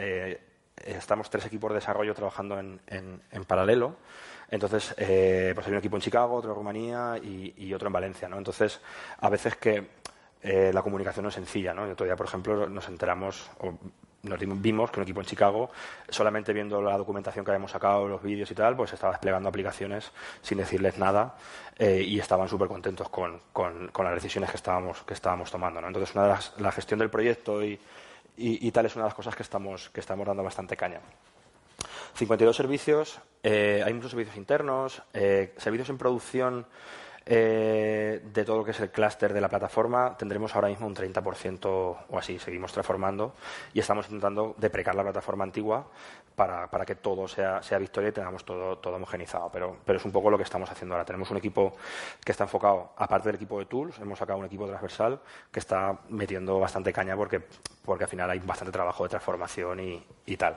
3 equipos de desarrollo trabajando en paralelo. Entonces, pues hay un equipo en Chicago, otro en Rumanía y otro en Valencia, ¿no? Entonces, a veces que la comunicación no es sencilla, ¿no? El otro día, por ejemplo, nos enteramos o vimos que un equipo en Chicago, solamente viendo la documentación que habíamos sacado, los vídeos y tal, pues estaba desplegando aplicaciones sin decirles nada y estaban súper contentos con las decisiones que estábamos tomando, ¿no? Entonces, la gestión del proyecto y tal es una de las cosas que estamos dando bastante caña. 52 servicios, hay muchos servicios internos, servicios en producción de todo lo que es el clúster de la plataforma. Tendremos ahora mismo un 30% o así, seguimos transformando y estamos intentando deprecar la plataforma antigua para que todo sea Victoria y tengamos todo homogenizado, pero es un poco lo que estamos haciendo ahora. Tenemos un equipo que está enfocado, aparte del equipo de tools, hemos sacado un equipo transversal que está metiendo bastante caña porque al final hay bastante trabajo de transformación y tal.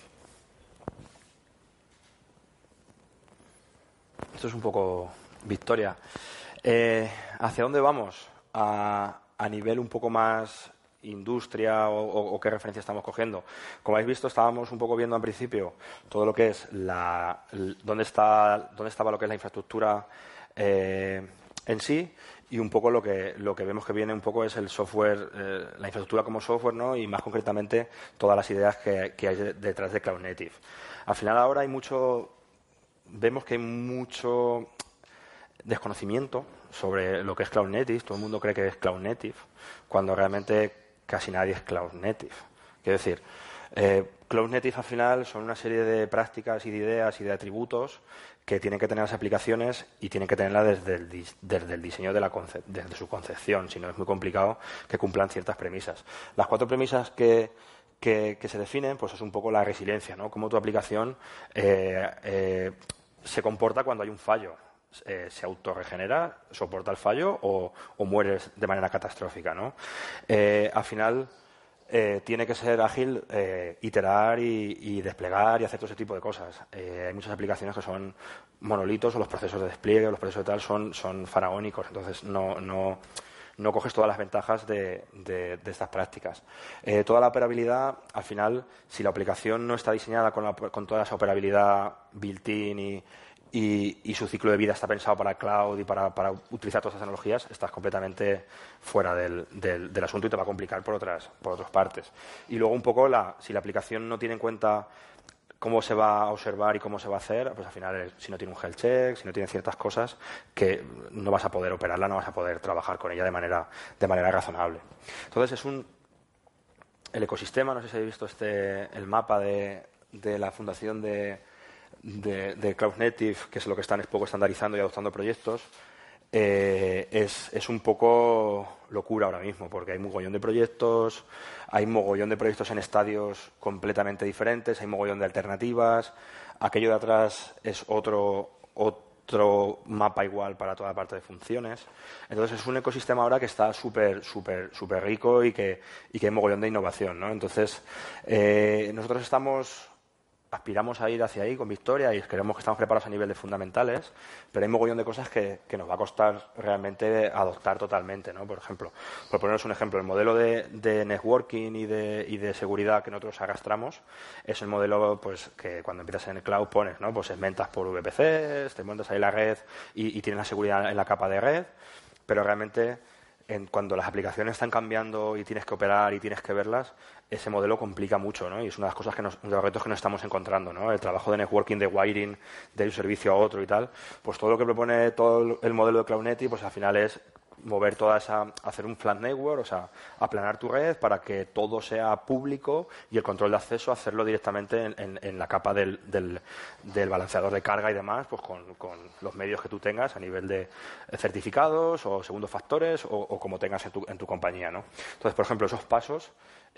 Esto es un poco Victoria. ¿Hacia dónde vamos? A nivel un poco más industria o qué referencia estamos cogiendo. Como habéis visto, estábamos un poco viendo al principio todo lo que es dónde estaba lo que es la infraestructura en sí, y un poco lo que vemos que viene un poco es el software, la infraestructura como software, ¿no? Y más concretamente todas las ideas que hay detrás de Cloud Native. Al final ahora vemos que hay mucho desconocimiento sobre lo que es Cloud Native. Todo el mundo cree que es Cloud Native, cuando realmente casi nadie es Cloud Native. Quiero decir, Cloud Native al final son una serie de prácticas y de ideas y de atributos que tienen que tener las aplicaciones y tienen que tenerla desde el diseño desde su concepción. Si no, es muy complicado que cumplan ciertas premisas. Las 4 premisas que se definen, pues es un poco la resiliencia, ¿no? Cómo tu aplicación se comporta cuando hay un fallo. Se autorregenera, soporta el fallo o mueres de manera catastrófica, ¿no? Al final tiene que ser ágil, iterar y desplegar y hacer todo ese tipo de cosas. Hay muchas aplicaciones que son monolitos, o los procesos de despliegue o los procesos de tal son faraónicos, entonces no no coges todas las ventajas de estas prácticas. Toda la operabilidad, al final, si la aplicación no está diseñada con toda esa operabilidad built-in y su ciclo de vida está pensado para cloud y para utilizar todas esas tecnologías, estás completamente fuera del asunto y te va a complicar por otras partes. Y luego un poco, si la aplicación no tiene en cuenta cómo se va a observar y cómo se va a hacer, pues al final, si no tiene un health check, si no tiene ciertas cosas, que no vas a poder operarla, no vas a poder trabajar con ella de manera razonable. Entonces, el ecosistema, no sé si habéis visto el mapa de la fundación de Cloud Native, que es lo que están poco estandarizando y adoptando proyectos. Es un poco locura ahora mismo, porque hay mogollón de proyectos, hay mogollón de proyectos en estadios completamente diferentes, hay mogollón de alternativas. Aquello de atrás es otro mapa igual para toda parte de funciones. Entonces es un ecosistema ahora que está súper rico y que hay mogollón de innovación, ¿no? Entonces nosotros aspiramos a ir hacia ahí con victoria y creemos que estamos preparados a nivel de fundamentales, pero hay mogollón de cosas que nos va a costar realmente adoptar totalmente, ¿no? Por ejemplo, por poneros un ejemplo, el modelo de networking y de seguridad que nosotros arrastramos es el modelo, pues, que cuando empiezas en el cloud pones, ¿no? Pues segmentas por VPCs, te montas ahí la red y tienes la seguridad en la capa de red, pero realmente cuando las aplicaciones están cambiando y tienes que operar y tienes que verlas, ese modelo complica mucho, ¿no? Y es una de las cosas de los retos que nos estamos encontrando, ¿no? El trabajo de networking, de wiring, de un servicio a otro y tal, pues todo lo que propone todo el modelo de Cloud Native, pues al final es mover hacer un flat network, o sea, aplanar tu red para que todo sea público y el control de acceso hacerlo directamente en la capa del balanceador de carga y demás, pues con los medios que tú tengas a nivel de certificados o segundos factores o como tengas en tu compañía, ¿no? Entonces, por ejemplo, esos pasos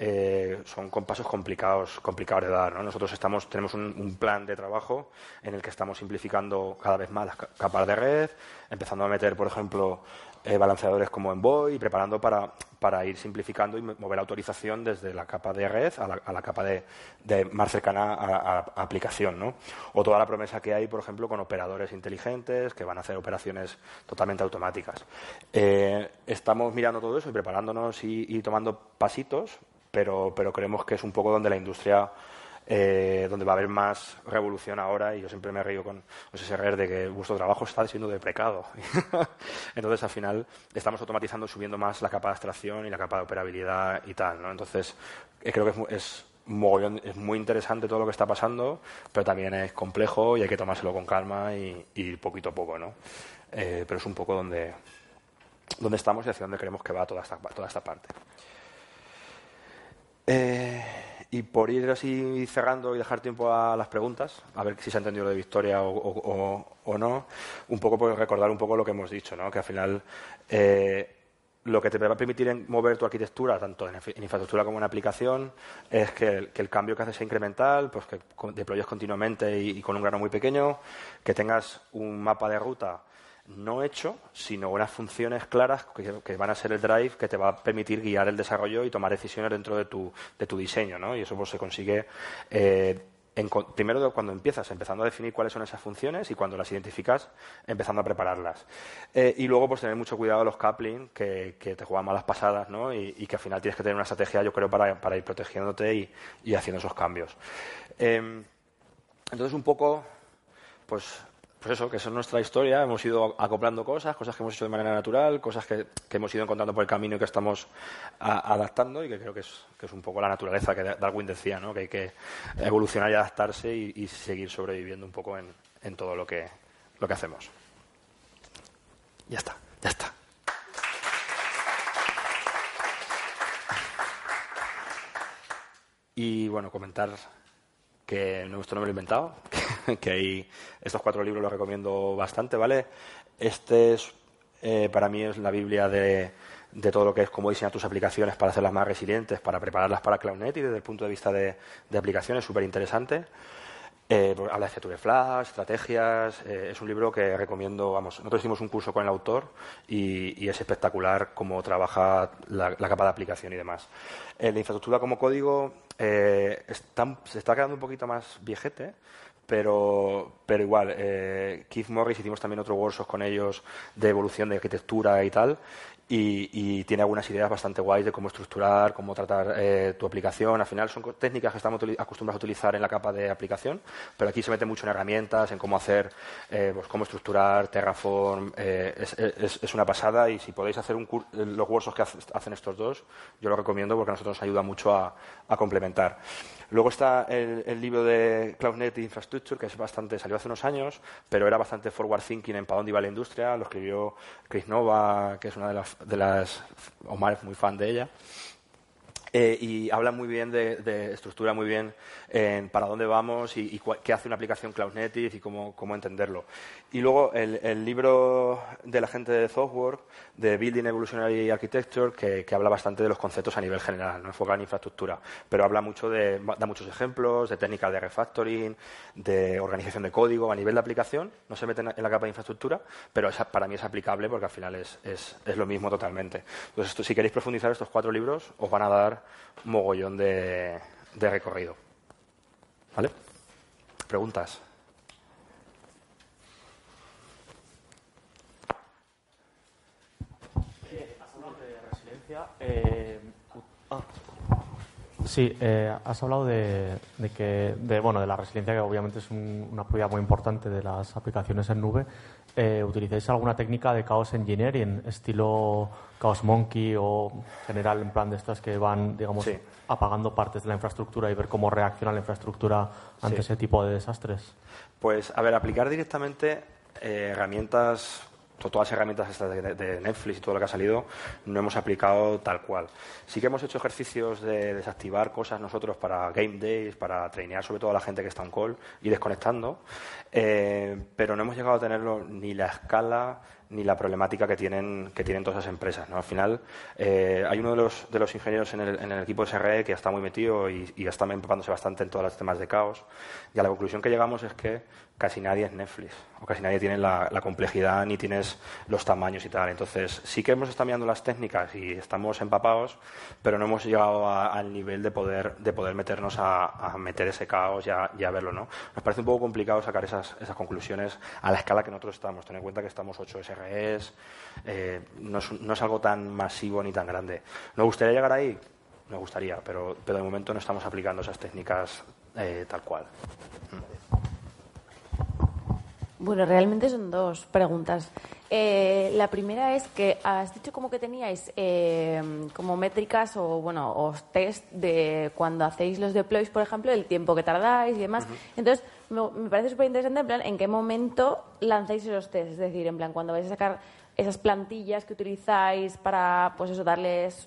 son pasos complicados de dar, ¿no? Nosotros tenemos un plan de trabajo en el que estamos simplificando cada vez más las capas de red, empezando a meter, por ejemplo, balanceadores como Envoy y preparando para ir simplificando y mover la autorización desde la capa de red a la capa de más cercana a aplicación, ¿no? O toda la promesa que hay, por ejemplo, con operadores inteligentes que van a hacer operaciones totalmente automáticas. Estamos mirando todo eso y preparándonos y tomando pasitos, pero creemos que es un poco donde la industria donde va a haber más revolución ahora, y yo siempre me río con los SRR de que vuestro trabajo está siendo deprecado. Entonces, al final, estamos automatizando, subiendo más la capa de abstracción y la capa de operabilidad y tal, ¿no? Entonces, creo que es muy interesante todo lo que está pasando, pero también es complejo y hay que tomárselo con calma y ir poquito a poco, ¿no? Pero es un poco donde estamos y hacia donde creemos que va toda esta parte. Y por ir así cerrando y dejar tiempo a las preguntas, a ver si se ha entendido lo de Victoria o no, un poco por recordar un poco lo que hemos dicho, ¿no? Que al final lo que te va a permitir mover tu arquitectura, tanto en infraestructura como en aplicación, es que el cambio que haces sea incremental, pues que deployes continuamente y con un grano muy pequeño, que tengas un mapa de ruta no hecho, sino unas funciones claras que van a ser el drive que te va a permitir guiar el desarrollo y tomar decisiones dentro de tu diseño, ¿no? Y eso pues se consigue primero cuando empezando a definir cuáles son esas funciones y cuando las identificas, empezando a prepararlas. Y luego pues tener mucho cuidado de los coupling que te juegan malas pasadas, ¿no? Y que al final tienes que tener una estrategia, yo creo, para ir protegiéndote y haciendo esos cambios. Entonces, un poco, pues eso, que eso es nuestra historia. Hemos ido acoplando cosas que hemos hecho de manera natural, cosas que hemos ido encontrando por el camino y que estamos adaptando, y que creo que es un poco la naturaleza que Darwin decía, ¿no? Que hay que evolucionar y adaptarse y seguir sobreviviendo un poco en todo lo que hacemos. Ya está. Y bueno, comentar que esto no me lo he inventado, que hay estos 4 libros los recomiendo bastante, ¿vale? Este es, para mí, es la Biblia de todo lo que es cómo diseñar tus aplicaciones para hacerlas más resilientes, para prepararlas para Cloud Native, y desde el punto de vista de aplicaciones, súper interesante. Habla de Feature Flash, estrategias. Es un libro que recomiendo. Nosotros hicimos un curso con el autor y es espectacular cómo trabaja la capa de aplicación y demás. La infraestructura como código se está quedando un poquito más viejete, pero igual. Keith Morris, hicimos también otro workshop con ellos de evolución de arquitectura y tal. y tiene algunas ideas bastante guays de cómo estructurar, cómo tratar tu aplicación. Al final son técnicas que estamos acostumbrados a utilizar en la capa de aplicación, pero aquí se mete mucho en herramientas, en cómo hacer, pues cómo estructurar Terraform. Es una pasada, y si podéis hacer los workshops que hacen estos dos, yo lo recomiendo porque a nosotros nos ayuda mucho a complementar. Luego está el libro de Cloud Native Infrastructure, que salió hace unos años, pero era bastante forward thinking en para dónde iba la industria. Lo escribió Chris Nova, que es una de las Omar es muy fan de ella. Y habla muy bien estructura muy bien en para dónde vamos y qué hace una aplicación Cloud Native y cómo entenderlo. Y luego el libro de la gente de Thoughtworks, de Building Evolutionary Architecture, que habla bastante de los conceptos a nivel general, no enfocado en infraestructura, pero habla mucho da muchos ejemplos de técnicas de refactoring, de organización de código a nivel de aplicación. No se mete en la capa de infraestructura, pero para mí es aplicable porque al final es lo mismo totalmente. Entonces, si queréis profundizar estos 4 libros, os van a dar un mogollón de recorrido. ¿Vale? ¿Preguntas? Has hablado de resiliencia. Sí, has hablado de la resiliencia, que obviamente es una propiedad muy importante de las aplicaciones en nube. ¿Utilizáis alguna técnica de chaos engineering, estilo Chaos Monkey o general, en plan de estas que van, digamos, sí, apagando partes de la infraestructura y ver cómo reacciona la infraestructura ante ese tipo de desastres? Pues, a ver, aplicar directamente herramientas, todas las herramientas estas de Netflix y todo lo que ha salido, no hemos aplicado tal cual. Sí que hemos hecho ejercicios de desactivar cosas nosotros para Game Days, para trainear sobre todo a la gente que está en call y desconectando, pero no hemos llegado a tenerlo ni la escala ni la problemática que tienen todas esas empresas, ¿no? Al final, hay uno de los ingenieros en el equipo de SRE que está muy metido y está empapándose bastante en todos los temas de caos, y a la conclusión que llegamos es que casi nadie es Netflix, o casi nadie tiene la complejidad ni tienes los tamaños y tal. Entonces, sí que hemos estado mirando las técnicas y estamos empapados, pero no hemos llegado al nivel de poder meternos a meter ese caos y a verlo, ¿no? Nos parece un poco complicado sacar esas conclusiones a la escala que nosotros estamos. Ten en cuenta que estamos 8 SREs, no es algo tan masivo ni tan grande. ¿Nos gustaría llegar ahí? Nos gustaría, pero de momento no estamos aplicando esas técnicas tal cual. Bueno, realmente son 2 preguntas. La primera es que has dicho como que teníais como métricas o test de cuando hacéis los deploys, por ejemplo, el tiempo que tardáis y demás. Entonces, me parece súper interesante, en plan, ¿en qué momento lanzáis esos tests? Es decir, en plan, cuando vais a sacar esas plantillas que utilizáis para, pues eso, darles,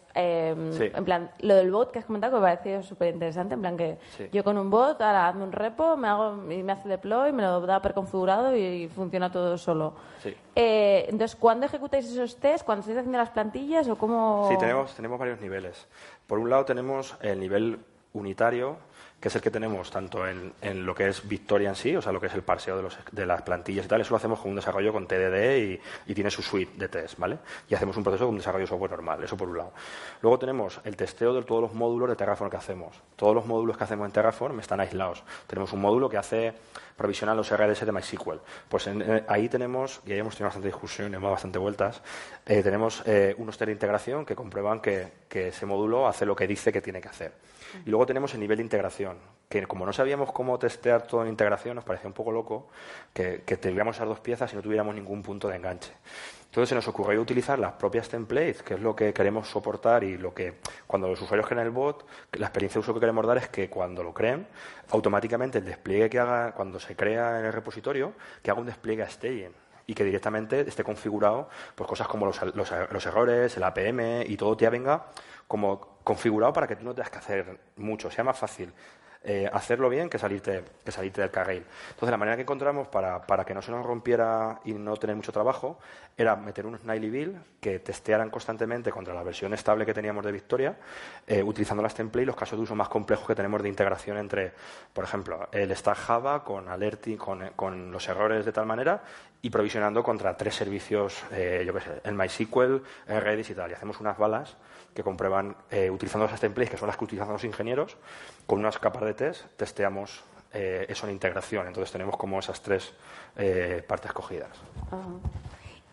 en plan, lo del bot que has comentado, que me parece súper interesante, en plan que yo con un bot, ahora hazme un repo, me hace deploy, me lo da preconfigurado y funciona todo solo. Sí. Entonces, ¿cuándo ejecutáis esos tests? ¿Cuándo estáis haciendo las plantillas o cómo? Sí, tenemos varios niveles. Por un lado tenemos el nivel unitario, que es el que tenemos tanto en lo que es Victoria en sí, o sea, lo que es el parseo de las plantillas y tal. Eso lo hacemos con un desarrollo con TDD y tiene su suite de test, ¿vale? Y hacemos un proceso con un desarrollo de software normal, eso por un lado. Luego tenemos el testeo de todos los módulos de Terraform que hacemos. Todos los módulos que hacemos en Terraform están aislados. Tenemos un módulo que provisiona los RDS de MySQL. Pues ahí tenemos, y ahí hemos tenido bastante discusión, hemos dado bastante vueltas, tenemos unos test de integración que comprueban que ese módulo hace lo que dice que tiene que hacer. Y luego tenemos el nivel de integración, que como no sabíamos cómo testear todo en integración, nos parecía un poco loco que tuviéramos esas 2 piezas y no tuviéramos ningún punto de enganche. Entonces se nos ocurrió utilizar las propias templates, que es lo que queremos soportar y lo que, cuando los usuarios creen el bot, la experiencia de uso que queremos dar es que cuando lo creen, automáticamente el despliegue que haga, cuando se crea en el repositorio, que haga un despliegue a staging y que directamente esté configurado, pues cosas como los errores, el APM y todo ya venga como configurado para que tú no tengas que hacer mucho, sea más fácil hacerlo bien que salirte del carril. Entonces, la manera que encontramos para que no se nos rompiera y no tener mucho trabajo era meter unos nightly build que testearan constantemente contra la versión estable que teníamos de Victoria, utilizando las templates y los casos de uso más complejos que tenemos de integración entre, por ejemplo, el stack Java con alerting, con los errores de tal manera y provisionando contra 3 servicios, el MySQL, el Redis y tal. Y hacemos unas balas que comprueban, utilizando esas templates, que son las que utilizan los ingenieros, con unas capas de test, testeamos eso en integración. Entonces tenemos como esas 3 partes cogidas.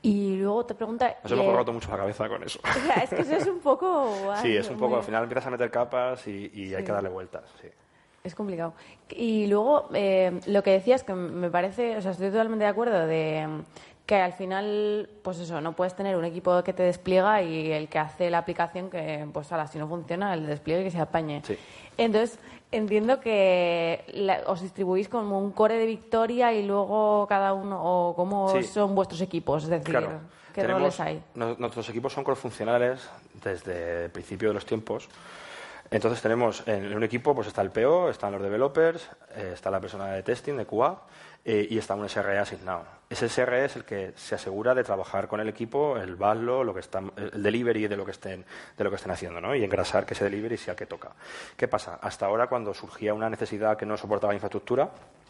Y luego te pregunta... Nos hemos roto mucho la cabeza con eso. O sea, es que eso es un poco... Sí, es un poco... Al final empiezas a meter capas y hay que darle vueltas, sí. Es complicado. Y luego, lo que decías, que me parece... O sea, estoy totalmente de acuerdo de que al final, pues eso, no puedes tener un equipo que te despliega y el que hace la aplicación que, pues, si no funciona, el despliegue que se apañe. Sí. Entonces, entiendo que os distribuís como un core de Victoria y luego cada uno, o cómo son vuestros equipos, es decir, claro. ¿qué roles hay? Nuestros equipos son cross-funcionales desde el principio de los tiempos. Entonces tenemos en un equipo pues está el PO, están los developers, está la persona de testing, de QA, y está un SRE asignado. Ese SRE es el que se asegura de trabajar con el equipo, el backlog, el delivery de lo que estén haciendo, ¿no? Y engrasar que ese delivery sea el que toca. ¿Qué pasa? Hasta ahora, cuando surgía una necesidad que no soportaba infraestructura,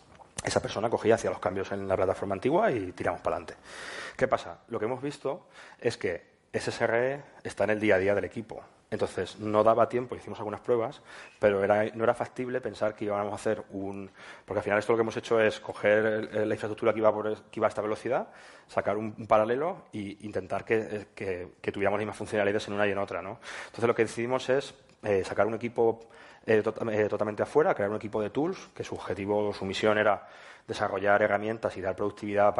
esa persona cogía, hacía los cambios en la plataforma antigua y tiramos para adelante. ¿Qué pasa? Lo que hemos visto es que ese SRE está en el día a día del equipo. Entonces, no daba tiempo, hicimos algunas pruebas, pero no era factible pensar que íbamos a hacer porque al final esto lo que hemos hecho es coger la infraestructura que iba a esta velocidad, sacar un paralelo e intentar que tuviéramos las mismas funcionalidades en una y en otra, ¿no? Entonces, lo que decidimos es sacar un equipo totalmente afuera, crear un equipo de tools, que su objetivo, su misión era desarrollar herramientas y dar productividad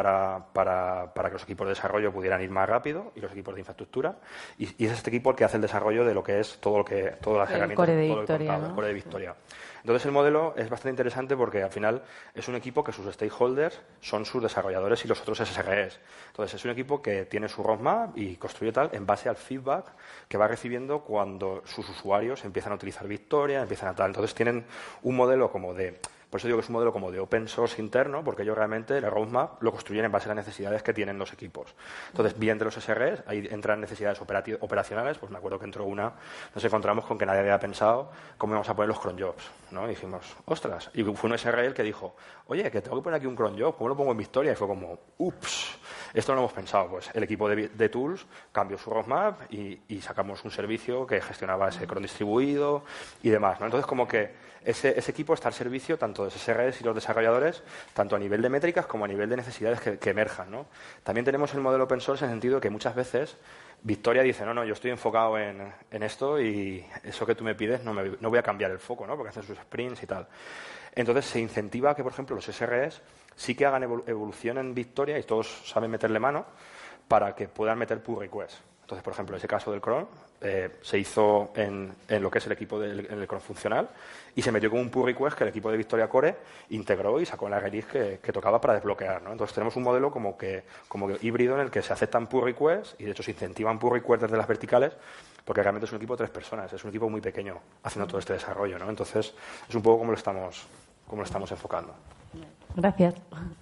para que los equipos de desarrollo pudieran ir más rápido y los equipos de infraestructura. Y es este equipo el que hace el desarrollo de lo que es todas las herramientas, core de todo Victoria, ¿no? el core de Victoria. Entonces el modelo es bastante interesante porque al final es un equipo que sus stakeholders son sus desarrolladores y los otros SREs. Entonces es un equipo que tiene su roadmap y construye tal en base al feedback que va recibiendo cuando sus usuarios empiezan a utilizar Victoria, empiezan a tal. Entonces tienen un modelo por eso digo que es un modelo como de open source interno, porque ellos realmente el roadmap lo construyen en base a las necesidades que tienen los equipos. Entonces, bien de los SREs, ahí entran necesidades operacionales, pues me acuerdo que entró nos encontramos con que nadie había pensado cómo íbamos a poner los cron jobs, ¿no? Y dijimos, ostras, y fue un SRE el que dijo, oye, que tengo que poner aquí un cron job, ¿cómo lo pongo en Victoria? Y fue como, ups, esto no lo hemos pensado. Pues el equipo de tools cambió su roadmap y sacamos un servicio que gestionaba ese cron distribuido y demás, ¿no? Entonces, como que ese equipo está al servicio tanto de los SREs y los desarrolladores, tanto a nivel de métricas como a nivel de necesidades que emerjan, ¿no? También tenemos el modelo open source en el sentido de que muchas veces Victoria dice, no, yo estoy enfocado en esto y eso que tú me pides no voy a cambiar el foco, ¿no? Porque hacen sus sprints y tal. Entonces se incentiva que, por ejemplo, los SREs sí que hagan evolución en Victoria y todos saben meterle mano para que puedan meter pull requests. Entonces, por ejemplo, ese caso del cron se hizo en lo que es el equipo en el cron funcional y se metió con un pull request que el equipo de Victoria Core integró y sacó en la release que tocaba para desbloquear, ¿no? Entonces tenemos un modelo como que híbrido en el que se aceptan pull requests y de hecho se incentivan pull requests desde las verticales porque realmente es un equipo de 3 personas, es un equipo muy pequeño haciendo todo este desarrollo, ¿no? Entonces es un poco como lo estamos enfocando. Gracias.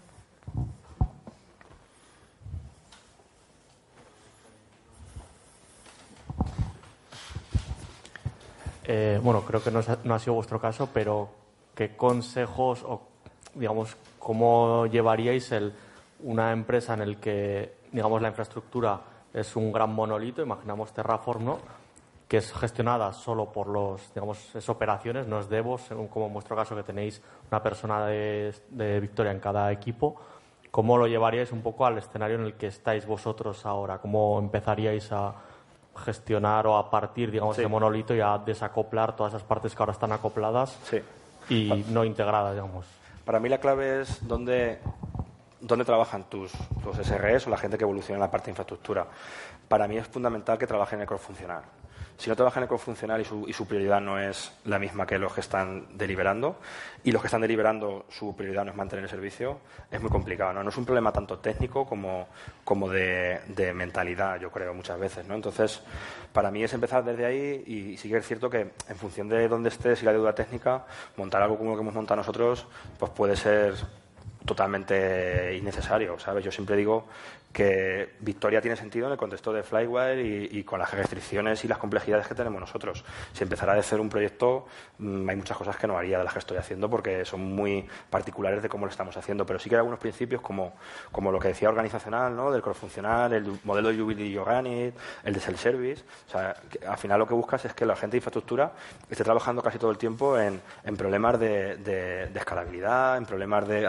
Bueno, creo que no ha sido vuestro caso, pero ¿qué consejos o, digamos, cómo llevaríais una empresa en el que, digamos, la infraestructura es un gran monolito, imaginamos Terraform, ¿no?, que es gestionada solo por es operaciones, no es DevOps, como en vuestro caso que tenéis una persona de Victoria en cada equipo? ¿Cómo lo llevaríais un poco al escenario en el que estáis vosotros ahora? ¿Cómo empezaríais a gestionar o a partir, digamos, de monolito y a desacoplar todas esas partes que ahora están acopladas y no integradas, digamos? Para mí la clave es dónde trabajan tus SREs o la gente que evoluciona en la parte de infraestructura. Para mí es fundamental que trabajen en el cross-funcional. Si no trabajan en el cross-funcional y su prioridad no es la misma que los que están deliberando, y los que están deliberando su prioridad no es mantener el servicio, es muy complicado, ¿no? No es un problema tanto técnico como de mentalidad, yo creo, muchas veces, ¿no? Entonces, para mí es empezar desde ahí y sí que es cierto que en función de dónde estés y la deuda técnica, montar algo como lo que hemos montado nosotros, pues puede ser totalmente innecesario, ¿sabes? Yo siempre digo que Victoria tiene sentido en el contexto de Flywire y con las restricciones y las complejidades que tenemos nosotros. Si empezara a hacer un proyecto, hay muchas cosas que no haría de las que estoy haciendo porque son muy particulares de cómo lo estamos haciendo, pero sí que hay algunos principios como lo que decía organizacional, ¿no?, del cross-funcional, el modelo de Jubilee Organic, el de self-service. O sea, que al final lo que buscas es que la gente de infraestructura esté trabajando casi todo el tiempo en problemas de escalabilidad, en problemas de hacer más resiliente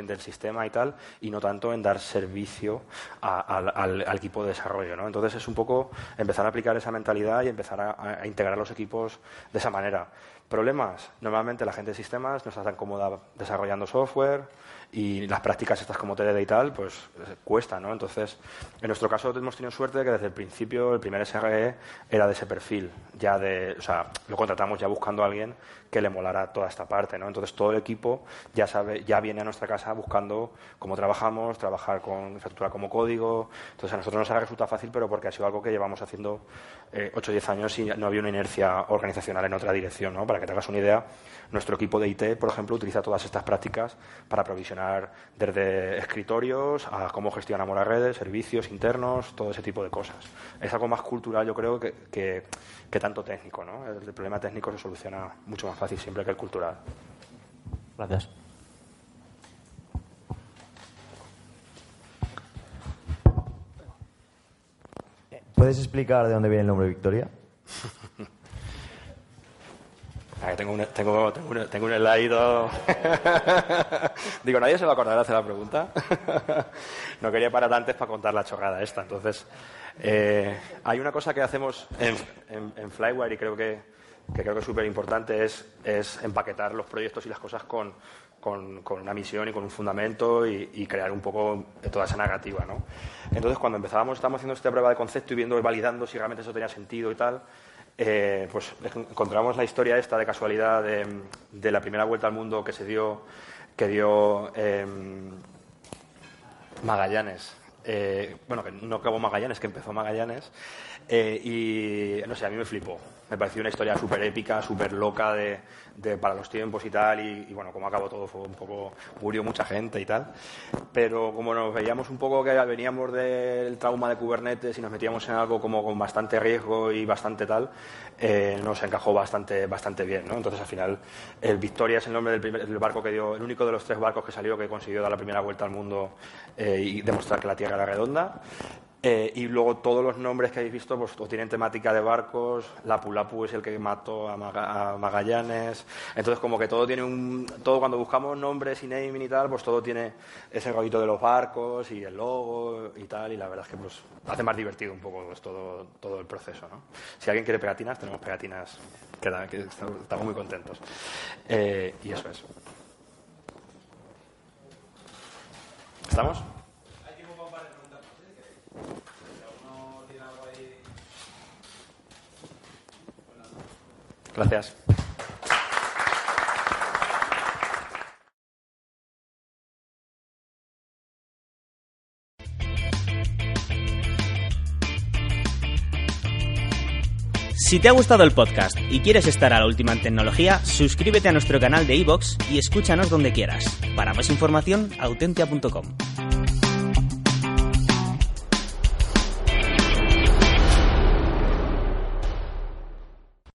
100% del sistema y tal, y no tanto en dar servicio al equipo de desarrollo, ¿no? Entonces es un poco empezar a aplicar esa mentalidad y empezar a integrar los equipos de esa manera. ¿Problemas? Normalmente la gente de sistemas no está tan cómoda desarrollando software y las prácticas estas como TDD y tal, pues cuesta, ¿no? Entonces, en nuestro caso hemos tenido suerte de que desde el principio el primer SRE era de ese perfil, o sea, lo contratamos ya buscando a alguien que le molara toda esta parte, ¿no? Entonces todo el equipo ya viene a nuestra casa buscando cómo trabajamos, trabajar con infraestructura como código. Entonces a nosotros nos ha resultado fácil, pero porque ha sido algo que llevamos haciendo 8 o 10 años y no había una inercia organizacional en otra dirección, ¿no? Para que te hagas una idea, nuestro equipo de IT, por ejemplo, utiliza todas estas prácticas para provisionar desde escritorios a cómo gestionamos las redes, servicios internos, todo ese tipo de cosas. Es algo más cultural, yo creo, que tanto técnico, ¿no? El problema técnico se soluciona mucho más fácil siempre que el cultural. Gracias. ¿Puedes explicar de dónde viene el nombre Victoria? Tengo un slide. Digo, nadie se va a acordar de hacer la pregunta. No quería parar antes para contar la chorrada esta. Entonces, hay una cosa que hacemos en Flywire y creo que es súper importante, es empaquetar los proyectos y las cosas con una misión y con un fundamento y crear un poco toda esa narrativa, ¿no? Entonces, cuando estábamos haciendo esta prueba de concepto y viendo y validando si realmente eso tenía sentido y tal, pues encontramos la historia esta de casualidad de la primera vuelta al mundo que dio Magallanes. Bueno, que no acabó Magallanes, que empezó Magallanes, y no sé, a mí me flipó. Me pareció una historia súper épica, súper loca para los tiempos y tal, y bueno, como acabó todo fue un poco, murió mucha gente y tal, pero como nos veíamos un poco que veníamos del trauma de Kubernetes y nos metíamos en algo como con bastante riesgo y bastante tal, nos encajó bastante bien, ¿no? Entonces al final el Victoria es el nombre del barco que dio, el único de los 3 barcos que salió que consiguió dar la primera vuelta al mundo y demostrar que la Tierra era redonda. Y luego todos los nombres que habéis visto pues o tienen temática de barcos. Lapu-Lapu es el que mató a Magallanes. Entonces como que todo tiene todo cuando buscamos nombres y naming y tal, pues todo tiene ese rollito de los barcos y el logo y tal, y la verdad es que pues hace más divertido un poco pues, todo el proceso, ¿no? Si alguien quiere pegatinas, tenemos pegatinas que estamos muy contentos. Y eso es. ¿Estamos? Gracias. Si te ha gustado el podcast y quieres estar a la última en tecnología, suscríbete a nuestro canal de iVoox y escúchanos donde quieras. Para más información, autentia.com.